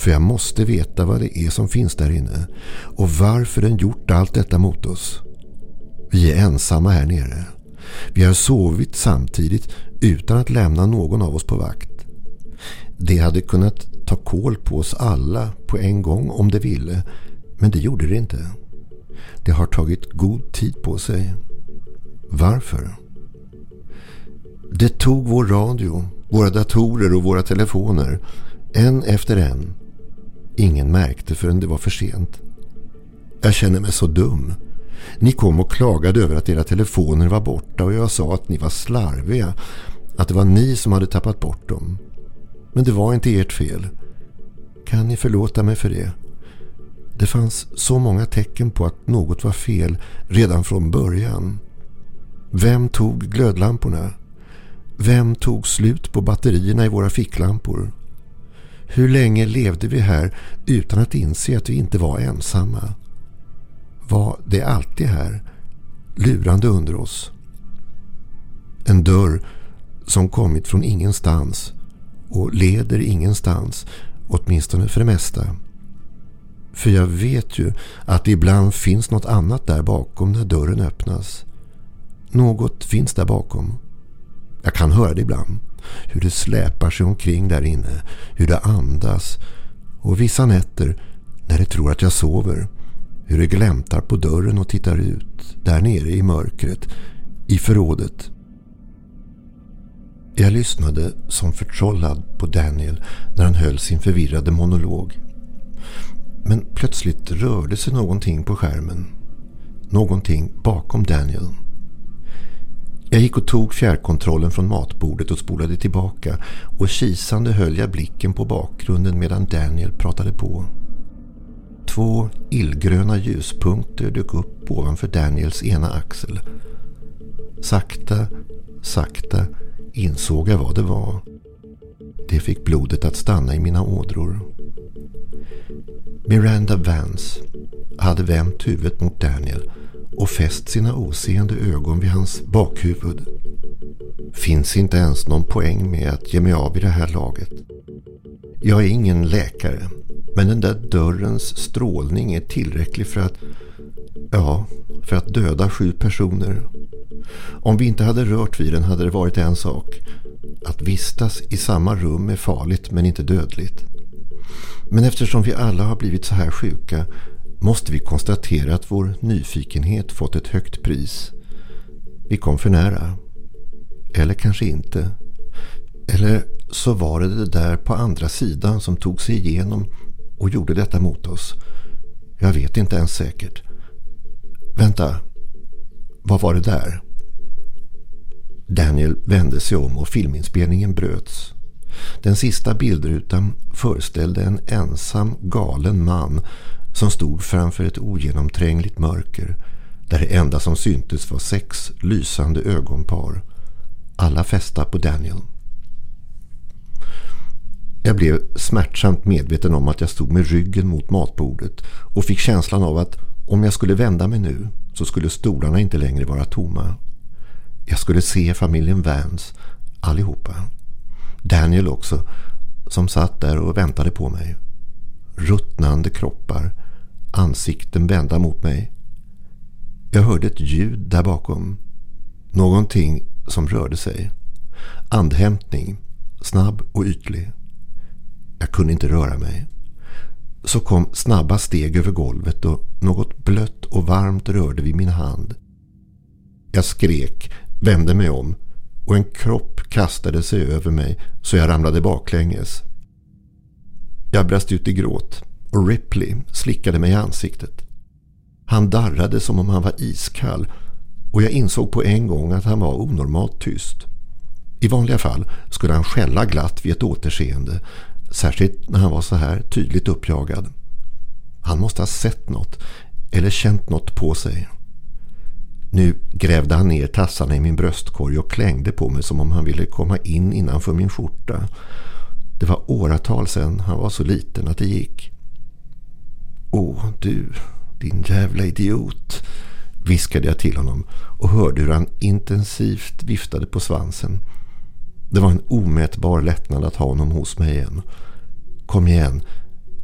För jag måste veta vad det är som finns där inne och varför den gjort allt detta mot oss. Vi är ensamma här nere. Vi har sovit samtidigt utan att lämna någon av oss på vakt. Det hade kunnat ta kål på oss alla på en gång om det ville, men det gjorde det inte. Det har tagit god tid på sig. Varför? Det tog vår radio, våra datorer och våra telefoner, en efter en. Ingen märkte förrän det var för sent. Jag känner mig så dum. Ni kom och klagade över att era telefoner var borta och jag sa att ni var slarviga, att det var ni som hade tappat bort dem. Men det var inte ert fel. Kan ni förlåta mig för det? Det fanns så många tecken på att något var fel redan från början. Vem tog glödlamporna? Vem tog slut på batterierna i våra ficklampor? Hur länge levde vi här utan att inse att vi inte var ensamma? Var det alltid här, lurande under oss? En dörr som kommit från ingenstans och leder ingenstans, åtminstone för det mesta. För jag vet ju att det ibland finns något annat där bakom när dörren öppnas. Något finns där bakom. Jag kan höra det ibland. Hur det släpar sig omkring där inne. Hur det andas. Och vissa nätter, när det tror att jag sover, hur det glämtar på dörren och tittar ut. Där nere i mörkret. I förrådet. Jag lyssnade som förtrollad på Daniel när han höll sin förvirrade monolog. Men plötsligt rörde sig någonting på skärmen. Någonting bakom Daniel. Jag gick och tog fjärrkontrollen från matbordet och spolade tillbaka och kisande höll jag blicken på bakgrunden medan Daniel pratade på. 2 illgröna ljuspunkter dök upp ovanför Daniels ena axel. Sakta, sakta insåg jag vad det var. Det fick blodet att stanna i mina ådror. Miranda Vance hade vänt huvudet mot Daniel och fäst sina oseende ögon vid hans bakhuvud. Finns inte ens någon poäng med att ge mig av i det här laget. Jag är ingen läkare, men den där dörrens strålning är tillräcklig för att döda 7 personer. Om vi inte hade rört vid den hade det varit en sak. Att vistas i samma rum är farligt men inte dödligt. Men eftersom vi alla har blivit så här sjuka måste vi konstatera att vår nyfikenhet fått ett högt pris. Vi kom för nära. Eller kanske inte. Eller så var det där på andra sidan som tog sig igenom och gjorde detta mot oss. Jag vet inte ens säkert. Vänta, vad var det där? Daniel vände sig om och filminspelningen bröts. Den sista bildrutan föreställde en ensam galen man som stod framför ett ogenomträngligt mörker där det enda som syntes var 6 lysande ögonpar. Alla fästa på Daniel. Jag blev smärtsamt medveten om att jag stod med ryggen mot matbordet och fick känslan av att om jag skulle vända mig nu så skulle stolarna inte längre vara tomma. Jag skulle se familjen Vance, allihopa. Daniel också, som satt där och väntade på mig. Ruttnande kroppar, ansikten vända mot mig. Jag hörde ett ljud där bakom. Någonting som rörde sig. Andhämtning, snabb och ytlig. Jag kunde inte röra mig. Så kom snabba steg över golvet och något blött och varmt rörde vid min hand. Jag skrek, vände mig om och en kropp kastade sig över mig så jag ramlade baklänges. Jag brast ut i gråt och Ripley slickade mig i ansiktet. Han darrade som om han var iskall och jag insåg på en gång att han var onormalt tyst. I vanliga fall skulle han skälla glatt vid ett återseende, särskilt när han var så här tydligt uppjagad. Han måste ha sett något eller känt något på sig. Nu grävde han ner tassarna i min bröstkorg och klängde på mig som om han ville komma in innanför min skjorta. Det var åratal sedan han var så liten att det gick. Åh, du, din jävla idiot, viskade jag till honom och hörde hur han intensivt viftade på svansen. Det var en omätbar lättnad att ha honom hos mig igen. Kom igen,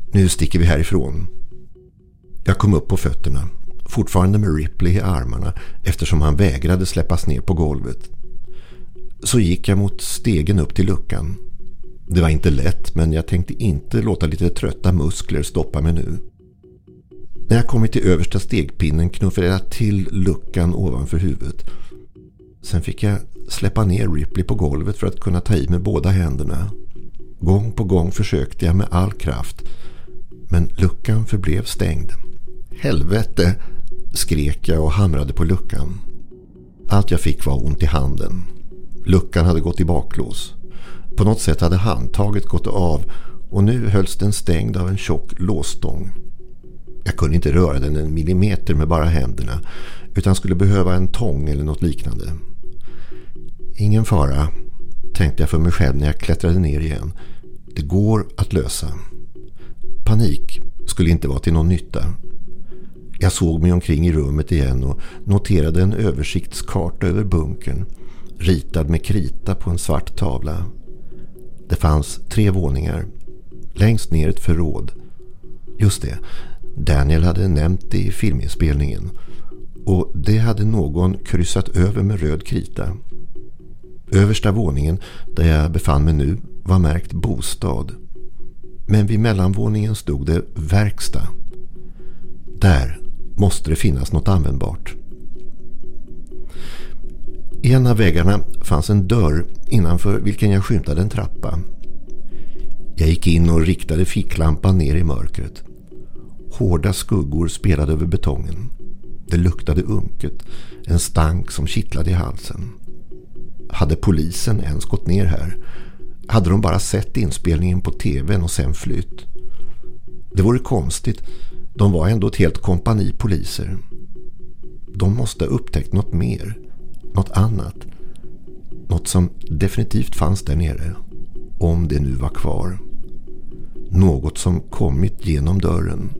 Nu sticker vi härifrån. Jag kom upp på fötterna, fortfarande med Ripley i armarna eftersom han vägrade släppas ner på golvet. Så gick jag mot stegen upp till luckan. Det var inte lätt, men jag tänkte inte låta lite trötta muskler stoppa mig nu. När jag kommit till översta stegpinnen knuffade jag till luckan ovanför huvudet. Sen fick jag släppa ner Ripley på golvet för att kunna ta i med båda händerna. Gång på gång försökte jag med all kraft, men luckan förblev stängd. Helvete, skrek jag och hamrade på luckan. Allt jag fick var ont i handen. Luckan hade gått i baklås. På något sätt hade handtaget gått av och nu hölls den stängd av en tjock låsstång. Jag kunde inte röra den en millimeter med bara händerna utan skulle behöva en tång eller något liknande. Ingen fara, tänkte jag för mig själv när jag klättrade ner igen. Det går att lösa. Panik skulle inte vara till någon nytta. Jag såg mig omkring i rummet igen och noterade en översiktskarta över bunkern, ritad med krita på en svart tavla. Det fanns 3 våningar. Längst ner ett förråd. Just det, Daniel hade nämnt det i filminspelningen. Och det hade någon kryssat över med röd krita. Översta våningen, där jag befann mig nu, var märkt bostad. Men vid mellanvåningen stod det verkstad. Där måste det finnas något användbart. I en av väggarna fanns en dörr innanför vilken jag skymtade en trappa. Jag gick in och riktade ficklampan ner i mörkret. Hårda skuggor spelade över betongen. Det luktade unket, en stank som kittlade i halsen. Hade polisen ens gått ner här? Hade de bara sett inspelningen på tvn och sen flytt? Det vore konstigt. De var ändå ett helt kompani poliser. De måste ha upptäckt något mer. Något annat. Något som definitivt fanns där nere. Om det nu var kvar. Något som kommit genom dörren.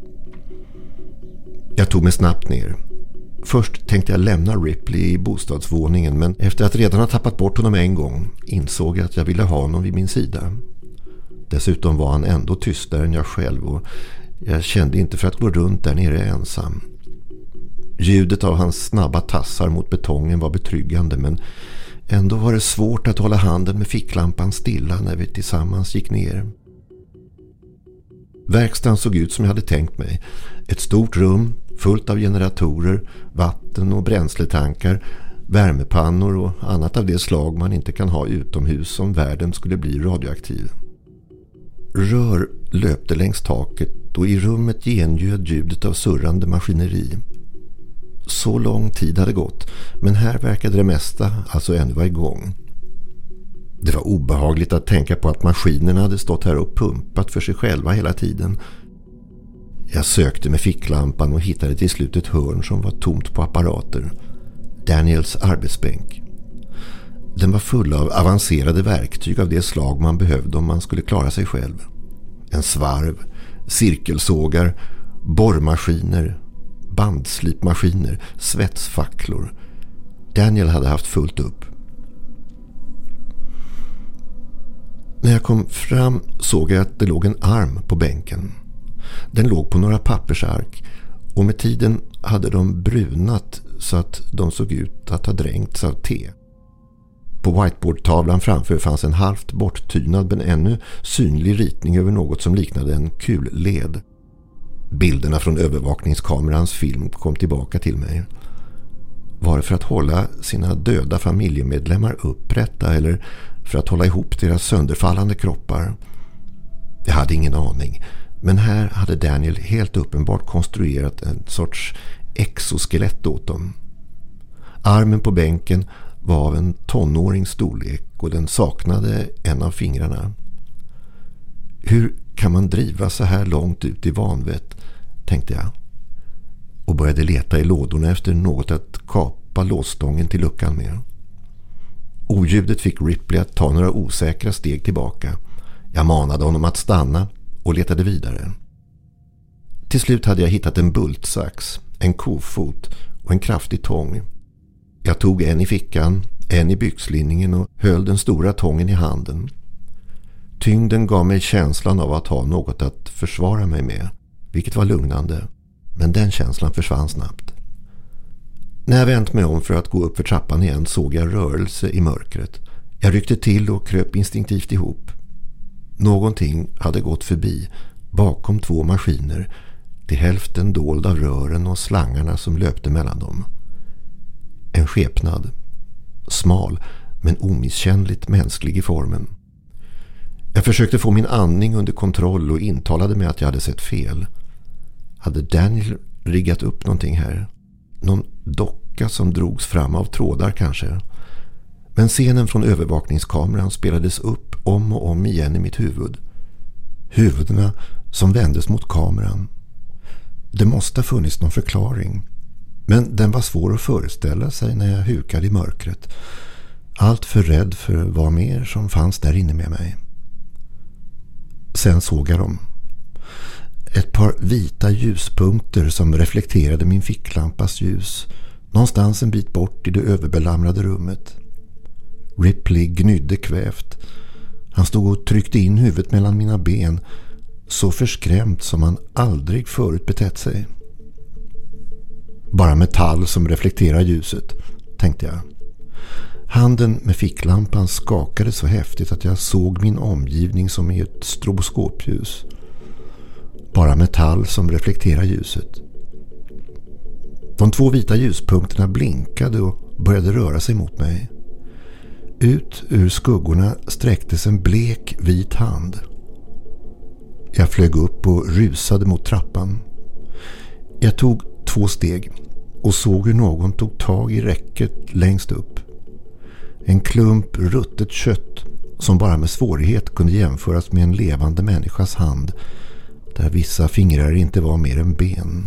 Jag tog mig snabbt ner. Först tänkte jag lämna Ripley i bostadsvåningen, men efter att redan ha tappat bort honom en gång insåg jag att jag ville ha honom vid min sida. Dessutom var han ändå tystare än jag själv och jag kände inte för att gå runt där nere ensam. Ljudet av hans snabba tassar mot betongen var betryggande, men ändå var det svårt att hålla handen med ficklampan stilla när vi tillsammans gick ner. Verkstaden såg ut som jag hade tänkt mig. Ett stort rum fullt av generatorer, vatten- och bränsletankar, värmepannor och annat av det slag man inte kan ha utomhus om världen skulle bli radioaktiv. Rör löpte längs taket och i rummet gengöd ljudet av surrande maskineri. Så lång tid hade gått, men här verkade det mesta alltså ännu vara igång. Det var obehagligt att tänka på att maskinerna hade stått här och pumpat för sig själva hela tiden. Jag sökte med ficklampan och hittade till slut ett hörn som var tomt på apparater. Daniels arbetsbänk. Den var full av avancerade verktyg av det slag man behövde om man skulle klara sig själv. En svarv, cirkelsågar, borrmaskiner, bandslipmaskiner, svetsfacklor. Daniel hade haft fullt upp. När jag kom fram såg jag att det låg en arm på bänken. Den låg på några pappersark och med tiden hade de brunat så att de såg ut att ha dränkts av te. På whiteboardtavlan framför fanns en halvt borttynad men ännu synlig ritning över något som liknade en kulled. Bilderna från övervakningskamerans film kom tillbaka till mig. Var det för att hålla sina döda familjemedlemmar upprätta eller för att hålla ihop deras sönderfallande kroppar? Jag hade ingen aning, men här hade Daniel helt uppenbart konstruerat en sorts exoskelett åt dem. Armen på bänken var av en tonårings storlek och den saknade en av fingrarna. Hur kan man driva så här långt ut i vanvett, tänkte jag. Och började leta i lådorna efter något att kapa låsstången till luckan med. Oljudet fick Ripley att ta några osäkra steg tillbaka. Jag manade honom att stanna och letade vidare. Till slut hade jag hittat en bultsax, en kofot och en kraftig tång. Jag tog en i fickan, en i byxlinningen och höll den stora tången i handen. Tyngden gav mig känslan av att ha något att försvara mig med, vilket var lugnande, men den känslan försvann snabbt. När jag vänt mig om för att gå upp för trappan igen såg jag rörelse i mörkret. Jag ryckte till och kröp instinktivt ihop. Någonting hade gått förbi, bakom 2 maskiner, till hälften dold av rören och slangarna som löpte mellan dem. En skepnad, smal men omisskännligt mänsklig i formen. Jag försökte få min andning under kontroll och intalade mig att jag hade sett fel. Hade Daniel riggat upp någonting här? Någon docka som drogs fram av trådar kanske? Men scenen från övervakningskameran spelades upp om och om igen i mitt huvud. Huvudena som vändes mot kameran. Det måste ha funnits någon förklaring. Men den var svår att föreställa sig när jag hukade i mörkret. Allt för rädd för vad mer som fanns där inne med mig. Sen såg jag dem. Ett par vita ljuspunkter som reflekterade min ficklampas ljus. Någonstans en bit bort i det överbelamrade rummet. Ripley gnydde kvävt. Han stod och tryckte in huvudet mellan mina ben. Så förskrämt som han aldrig förut betett sig. Bara metall som reflekterar ljuset, tänkte jag. Handen med ficklampan skakade så häftigt att jag såg min omgivning som i ett stroboskopljus. Bara metall som reflekterar ljuset. De 2 vita ljuspunkterna blinkade och började röra sig mot mig. Ut ur skuggorna sträcktes en blek vit hand. Jag flög upp och rusade mot trappan. Jag tog 2 steg och såg hur någon tog tag i räcket längst upp. En klump ruttet kött som bara med svårighet kunde jämföras med en levande människas hand, där vissa fingrar inte var mer än ben.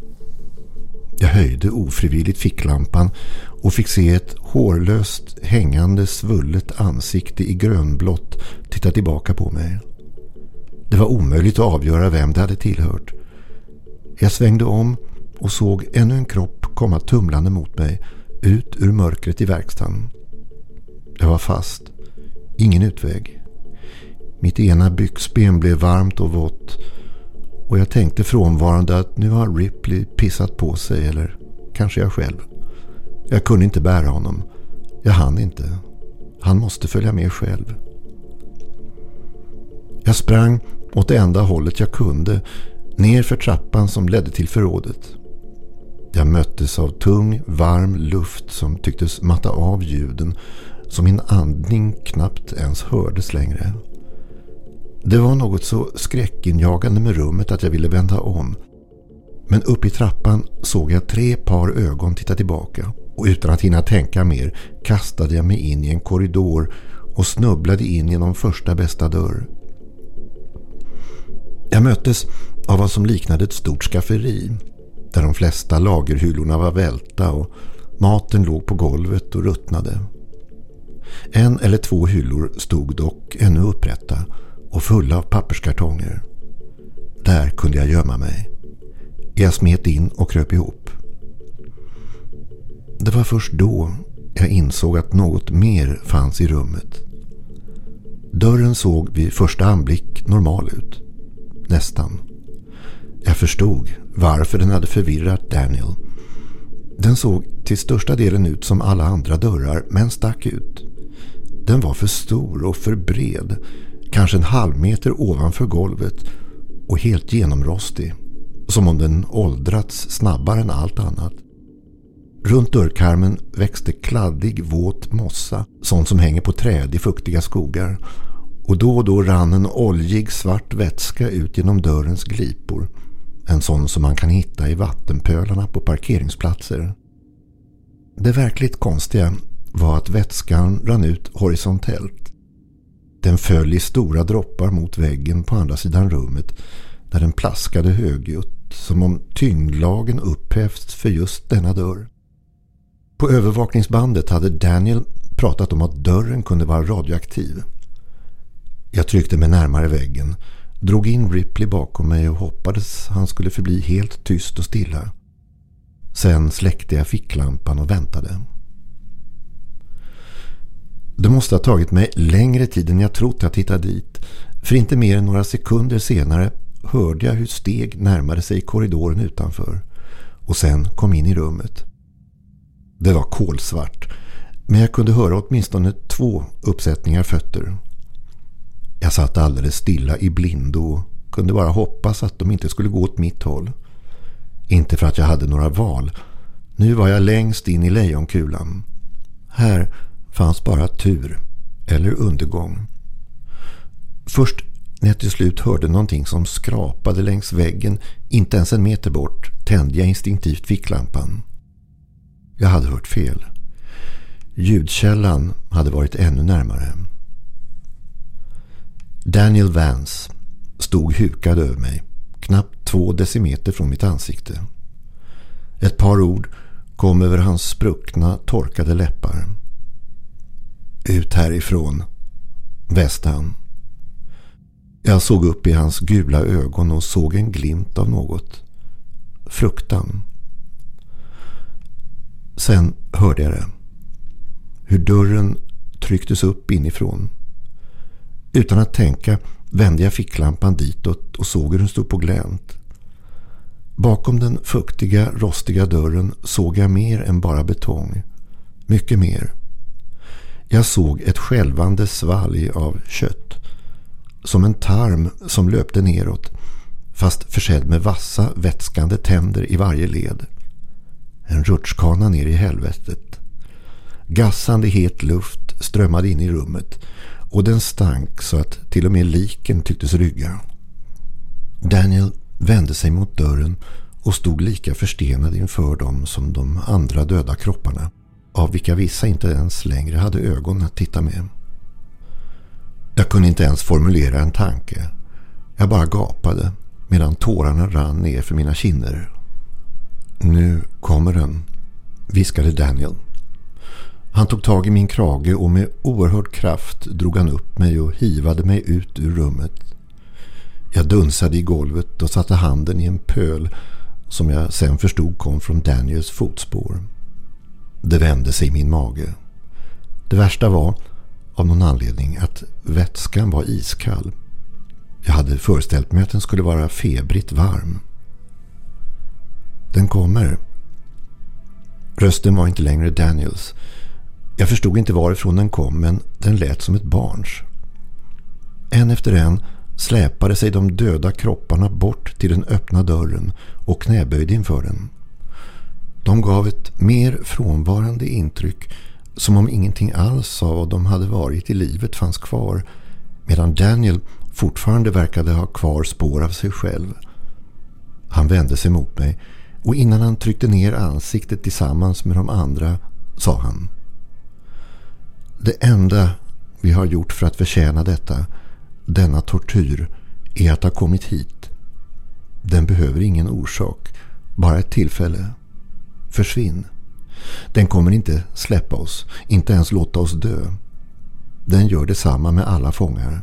Jag höjde ofrivilligt ficklampan och fick se ett hårlöst, hängande, svullet ansikte i grönblått titta tillbaka på mig. Det var omöjligt att avgöra vem det hade tillhört. Jag svängde om och såg ännu en kropp komma tumlande mot mig ut ur mörkret i verkstaden. Jag var fast. Ingen utväg. Mitt ena byxben blev varmt och vått och jag tänkte frånvarande att nu har Ripley pissat på sig, eller kanske jag själv. Jag kunde inte bära honom. Jag hann inte. Han måste följa med själv. Jag sprang åt det enda hållet jag kunde, ner för trappan som ledde till förrådet. Jag möttes av tung, varm luft som tycktes matta av ljuden, så min andning knappt ens hördes längre. Det var något så skräckinjagande med rummet att jag ville vända om. Men upp i trappan såg jag 3 par ögon titta tillbaka, och utan att hinna tänka mer kastade jag mig in i en korridor och snubblade in genom första bästa dörr. Jag möttes av vad som liknade ett stort skafferi, där de flesta lagerhyllorna var välta och maten låg på golvet och ruttnade. 1 eller 2 hyllor stod dock ännu upprätta och fulla av papperskartonger. Där kunde jag gömma mig. Jag smet in och kröp ihop. Det var först då jag insåg att något mer fanns i rummet. Dörren såg vid första anblick normal ut. Nästan. Jag förstod varför den hade förvirrat Daniel. Den såg till största delen ut som alla andra dörrar, men stack ut. Den var för stor och för bred, kanske en halv meter ovanför golvet, och helt genomrostig, som om den åldrats snabbare än allt annat. Runt dörrkarmen växte kladdig, våt mossa, sånt som hänger på träd i fuktiga skogar, och då rann en oljig svart vätska ut genom dörrens glipor, en sån som man kan hitta i vattenpölarna på parkeringsplatser. Det verkligt konstiga var att vätskan rann ut horisontellt. Den föll i stora droppar mot väggen på andra sidan rummet, där den plaskade högljutt, som om tyngdlagen upphävts för just denna dörr. På övervakningsbandet hade Daniel pratat om att dörren kunde vara radioaktiv. Jag tryckte mig närmare väggen, drog in Ripley bakom mig och hoppades han skulle förbli helt tyst och stilla. Sen släckte jag ficklampan och väntade. Det måste ha tagit mig längre tid än jag trott att hitta dit, För inte mer än några sekunder senare hörde jag hur steg närmade sig korridoren utanför och sen kom in i rummet. Det var kolsvart, men jag kunde höra åtminstone 2 uppsättningar fötter. Jag satt alldeles stilla i blindo och kunde bara hoppas att de inte skulle gå åt mitt håll. Inte för att jag hade några val. Nu var jag längst in i lejonkulan. Här fanns bara tur eller undergång. Först när jag till slut hörde någonting som skrapade längs väggen, inte ens en meter bort, tände jag instinktivt ficklampan. Jag hade hört fel. Ljudkällan hade varit ännu närmare. Daniel Vance stod hukad över mig, knappt 2 decimeter från mitt ansikte. Ett par ord kom över hans spruckna, torkade läppar. Ut härifrån, väste han. Jag såg upp i hans gula ögon och såg en glimt av något. Fruktan. Sen hörde jag det. Hur dörren trycktes upp inifrån. Utan att tänka vände jag ficklampan ditåt och såg hur den stod på glänt. Bakom den fuktiga, rostiga dörren såg jag mer än bara betong. Mycket mer. Jag såg ett skälvande svalg av kött. Som en tarm som löpte neråt, fast försedd med vassa, vätskande tänder i varje led. En rutschkana ner i helvetet. Gassande het luft strömmade in i rummet och den stank så att till och med liken tycktes rygga. Daniel vände sig mot dörren och stod lika förstenad inför dem som de andra döda kropparna, av vilka vissa inte ens längre hade ögon att titta med. Jag kunde inte ens formulera en tanke. Jag bara gapade medan tårarna rann ner för mina kinder. Nu kommer den, viskade Daniel. Han tog tag i min krage och med oerhörd kraft drog han upp mig och hivade mig ut ur rummet. Jag dunsade i golvet och satte handen i en pöl som jag sen förstod kom från Daniels fotspår. Det vände sig i min mage. Det värsta var, av någon anledning, att vätskan var iskall. Jag hade föreställt mig att den skulle vara febrigt varm. Den kommer. Rösten var inte längre Daniels. Jag förstod inte varifrån den kom, men den lät som ett barns. En efter en släpade sig de döda kropparna bort till den öppna dörren och knäböjde inför den. De gav ett mer frånvarande intryck, som om ingenting alls av vad de hade varit i livet fanns kvar, medan Daniel fortfarande verkade ha kvar spår av sig själv. Han vände sig mot mig och innan han tryckte ner ansiktet tillsammans med de andra sa han: det enda vi har gjort för att förtjäna detta, denna tortyr, är att ha kommit hit. Den behöver ingen orsak, bara ett tillfälle. Försvinn. Den kommer inte släppa oss, inte ens låta oss dö. Den gör detsamma med alla fångar.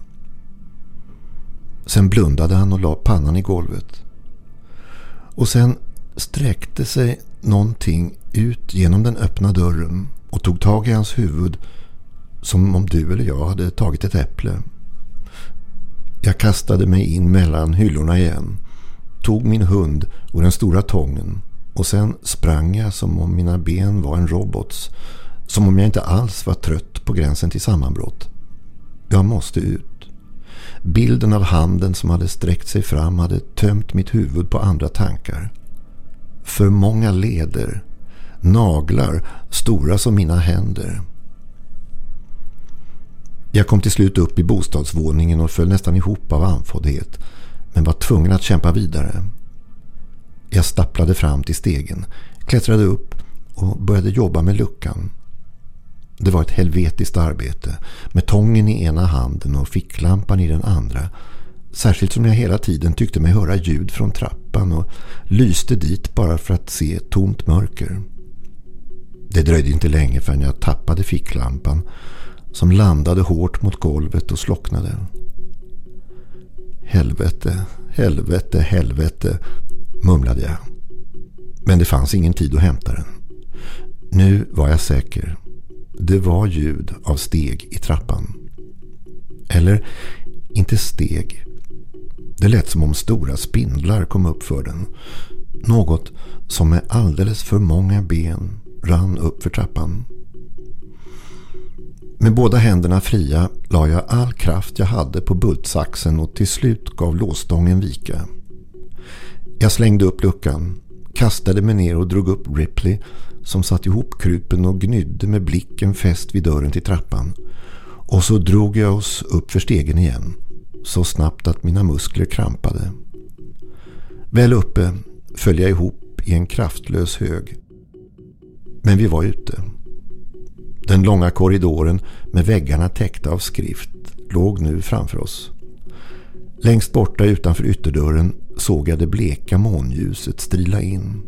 Sen blundade han och la pannan i golvet. Och sen sträckte sig någonting ut genom den öppna dörren och tog tag i hans huvud som om du eller jag hade tagit ett äpple. Jag kastade mig in mellan hyllorna igen, tog min hund och den stora tången och sen sprang jag som om mina ben var en robots, som om jag inte alls var trött på gränsen till sammanbrott. Jag måste ut. Bilden av handen som hade sträckt sig fram hade tömt mitt huvud på andra tankar. För många leder, naglar stora som mina händer. Jag kom till slut upp i bostadsvåningen och föll nästan ihop av andfåddhet, men var tvungen att kämpa vidare. Jag stapplade fram till stegen, klättrade upp och började jobba med luckan. Det var ett helvetiskt arbete, med tången i ena handen och ficklampan i den andra, särskilt som jag hela tiden tyckte mig höra ljud från trappan och lyste dit bara för att se tomt mörker. Det dröjde inte länge förrän jag tappade ficklampan, som landade hårt mot golvet och slocknade. Helvete, helvete, helvete, mumlade jag. Men det fanns ingen tid att hämta den. Nu var jag säker. Det var ljud av steg i trappan. Eller inte steg. Det lät som om stora spindlar kom upp för den. Något som med alldeles för många ben rann upp för trappan. Med båda händerna fria la jag all kraft jag hade på bultsaxen och till slut gav låsstången vika. Jag slängde upp luckan, kastade mig ner och drog upp Ripley som satt ihop krupen och gnydde med blicken fäst vid dörren till trappan. Och så drog jag oss upp för stegen igen, så snabbt att mina muskler krampade. Väl uppe föll jag ihop i en kraftlös hög. Men vi var ute. Den långa korridoren med väggarna täckta av skrift låg nu framför oss. Längst borta utanför ytterdörren såg jag det bleka månljuset strila in.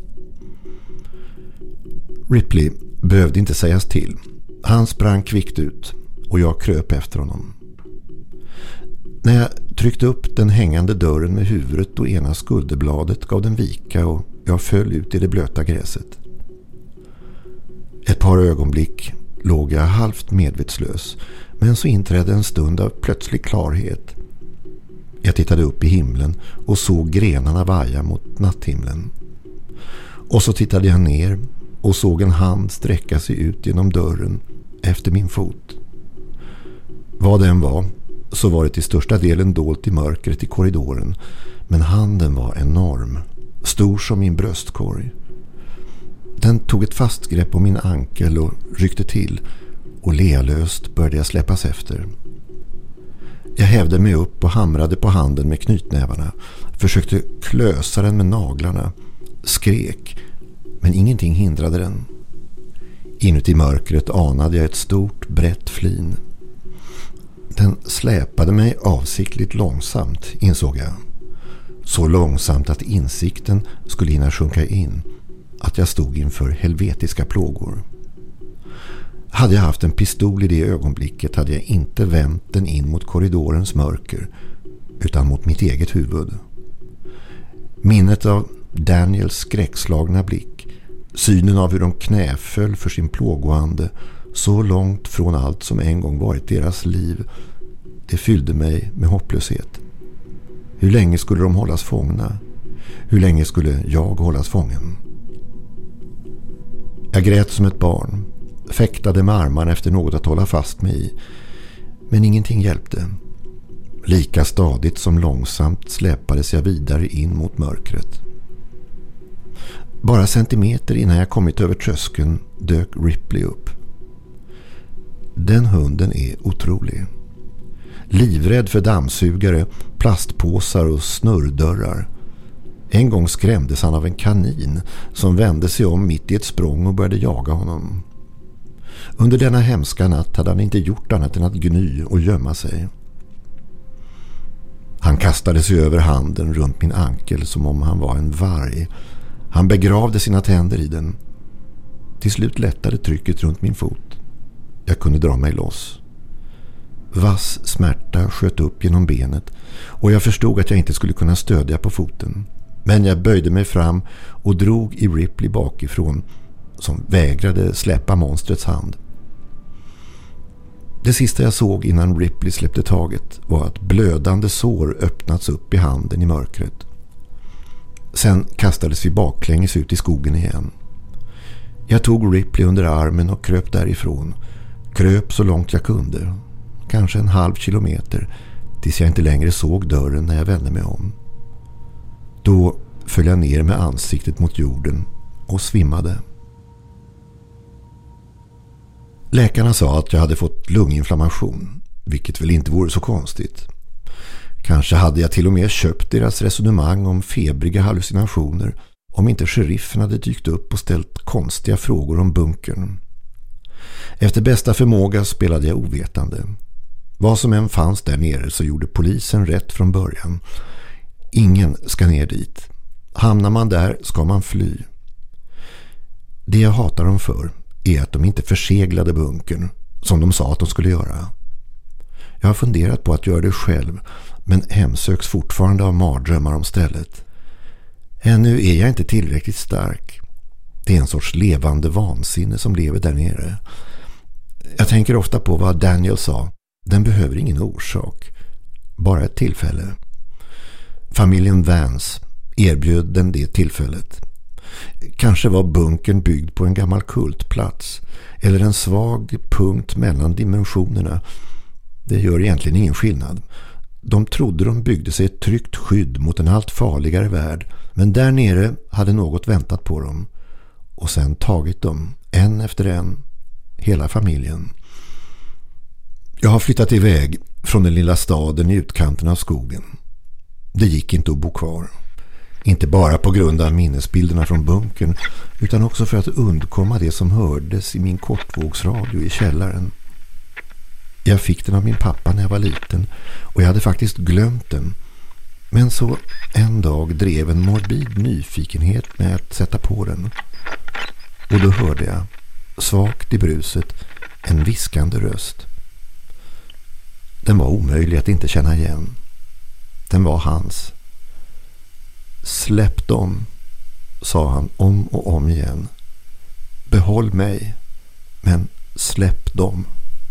Ripley behövde inte sägas till. Han sprang kvickt ut och jag kröp efter honom. När jag tryckte upp den hängande dörren med huvudet och ena skulderbladet gav den vika och jag föll ut i det blöta gräset. Ett par ögonblick låg jag halvt medvetslös, men så inträdde en stund av plötslig klarhet. Jag tittade upp i himlen och såg grenarna vaja mot natthimlen. Och så tittade jag ner och såg en hand sträcka sig ut genom dörren efter min fot. Vad den var så var det till största delen dolt i mörkret i korridoren, men handen var enorm, stor som min bröstkorg. Den tog ett fast grepp om min ankel och ryckte till, och lealöst började jag släppas efter. Jag hävde mig upp och hamrade på handen med knytnävarna, försökte klösa den med naglarna, skrek, men ingenting hindrade den. Inuti mörkret anade jag ett stort, brett flin. Den släpade mig avsiktligt långsamt, insåg jag. Så långsamt att insikten skulle hinna sjunka in, att jag stod inför helvetiska plågor. Hade jag haft en pistol i det ögonblicket hade jag inte vänt den in mot korridorens mörker, utan mot mitt eget huvud. Minnet av Daniels skräckslagna blick, synen av hur de knäföll för sin plågoande, så långt från allt som en gång varit deras liv, det fyllde mig med hopplöshet. Hur länge skulle de hållas fångna? Hur länge skulle jag hållas fången? Jag grät som ett barn, fäktade med armarna efter något att hålla fast mig i, men ingenting hjälpte. Lika stadigt som långsamt släpades jag vidare in mot mörkret. Bara centimeter innan jag kommit över tröskeln dök Ripley upp. Den hunden är otrolig. Livrädd för dammsugare, plastpåsar och snurrdörrar. En gång skrämdes han av en kanin som vände sig om mitt i ett språng och började jaga honom. Under denna hemska natt hade han inte gjort annat än att gny och gömma sig. Han kastade sig över handen runt min ankel som om han var en varg. Han begravde sina tänder i den. Till slut lättade trycket runt min fot. Jag kunde dra mig loss. Vass smärta sköt upp genom benet och jag förstod att jag inte skulle kunna stödja på foten. Men jag böjde mig fram och drog i Ripley bakifrån, som vägrade släppa monstrets hand. Det sista jag såg innan Ripley släppte taget var att blödande sår öppnats upp i handen i mörkret. Sen kastades vi baklänges ut i skogen igen. Jag tog Ripley under armen och kröp därifrån. Kröp så långt jag kunde. Kanske en halv kilometer, tills jag inte längre såg dörren när jag vände mig om. Då föll jag ner med ansiktet mot jorden och svimmade. Läkarna sa att jag hade fått lunginflammation, vilket väl inte vore så konstigt. Kanske hade jag till och med köpt deras resonemang om febriga hallucinationer om inte sheriffen hade dykt upp och ställt konstiga frågor om bunkern. Efter bästa förmåga spelade jag ovetande. Vad som än fanns där nere så gjorde polisen rätt från början. Ingen ska ner dit. Hamnar man där ska man fly. Det jag hatar dem för är att de inte förseglade bunkern som de sa att de skulle göra. Jag har funderat på att göra det själv, men hemsöks fortfarande av mardrömmar om stället. Ännu är jag inte tillräckligt stark. Det är en sorts levande vansinne som lever där nere. Jag tänker ofta på vad Daniel sa. Den behöver ingen orsak. bara ett tillfälle. Familjen Vance erbjöd den det tillfället. Kanske var bunkern byggd på en gammal kultplats eller en svag punkt mellan dimensionerna. Det gör egentligen ingen skillnad. De trodde de byggde sig ett tryggt skydd mot en allt farligare värld, men där nere hade något väntat på dem och sen tagit dem en efter en, hela familjen. Jag har flyttat iväg från den lilla staden i utkanten av skogen. Det gick inte att bo kvar. Inte bara på grund av minnesbilderna från bunkern, utan också för att undkomma det som hördes i min kortvågsradio i källaren. Jag fick den av min pappa när jag var liten och jag hade faktiskt glömt den. Men så en dag drev en morbid nyfikenhet med att sätta på den. Och då hörde jag, svagt i bruset, en viskande röst. Den var omöjlig att inte känna igen. Den var hans. Släpp dem, sa han om och om igen. Behåll mig, men släpp dem.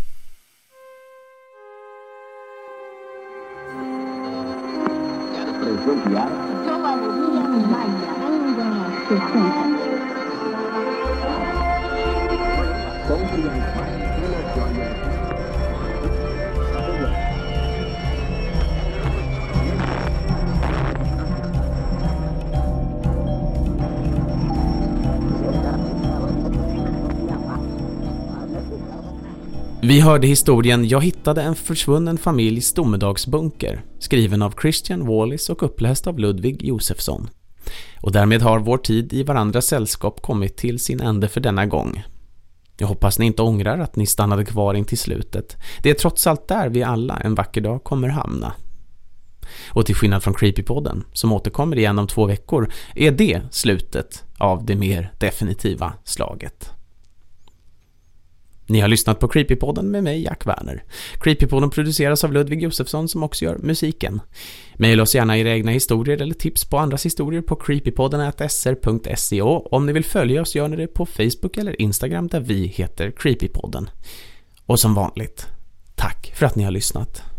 Vi hörde historien Jag hittade en försvunnen familjs domedagsbunker, skriven av Christian Wallis och uppläst av Ludvig Josefsson. Och därmed har vår tid i varandras sällskap kommit till sin ände för denna gång. Jag hoppas ni inte ångrar att ni stannade kvar in till slutet. Det är trots allt där vi alla en vacker dag kommer hamna. Och till skillnad från Creepypodden, som återkommer igen om 2 veckor, är det slutet av det mer definitiva slaget. Ni har lyssnat på Creepypodden med mig, Jack Werner. Creepypodden produceras av Ludvig Josefsson som också gör musiken. Maila oss gärna era egna historier eller tips på andras historier på creepypodden@sr.se. Om ni vill följa oss gör ni det på Facebook eller Instagram där vi heter Creepypodden. Och som vanligt, tack för att ni har lyssnat.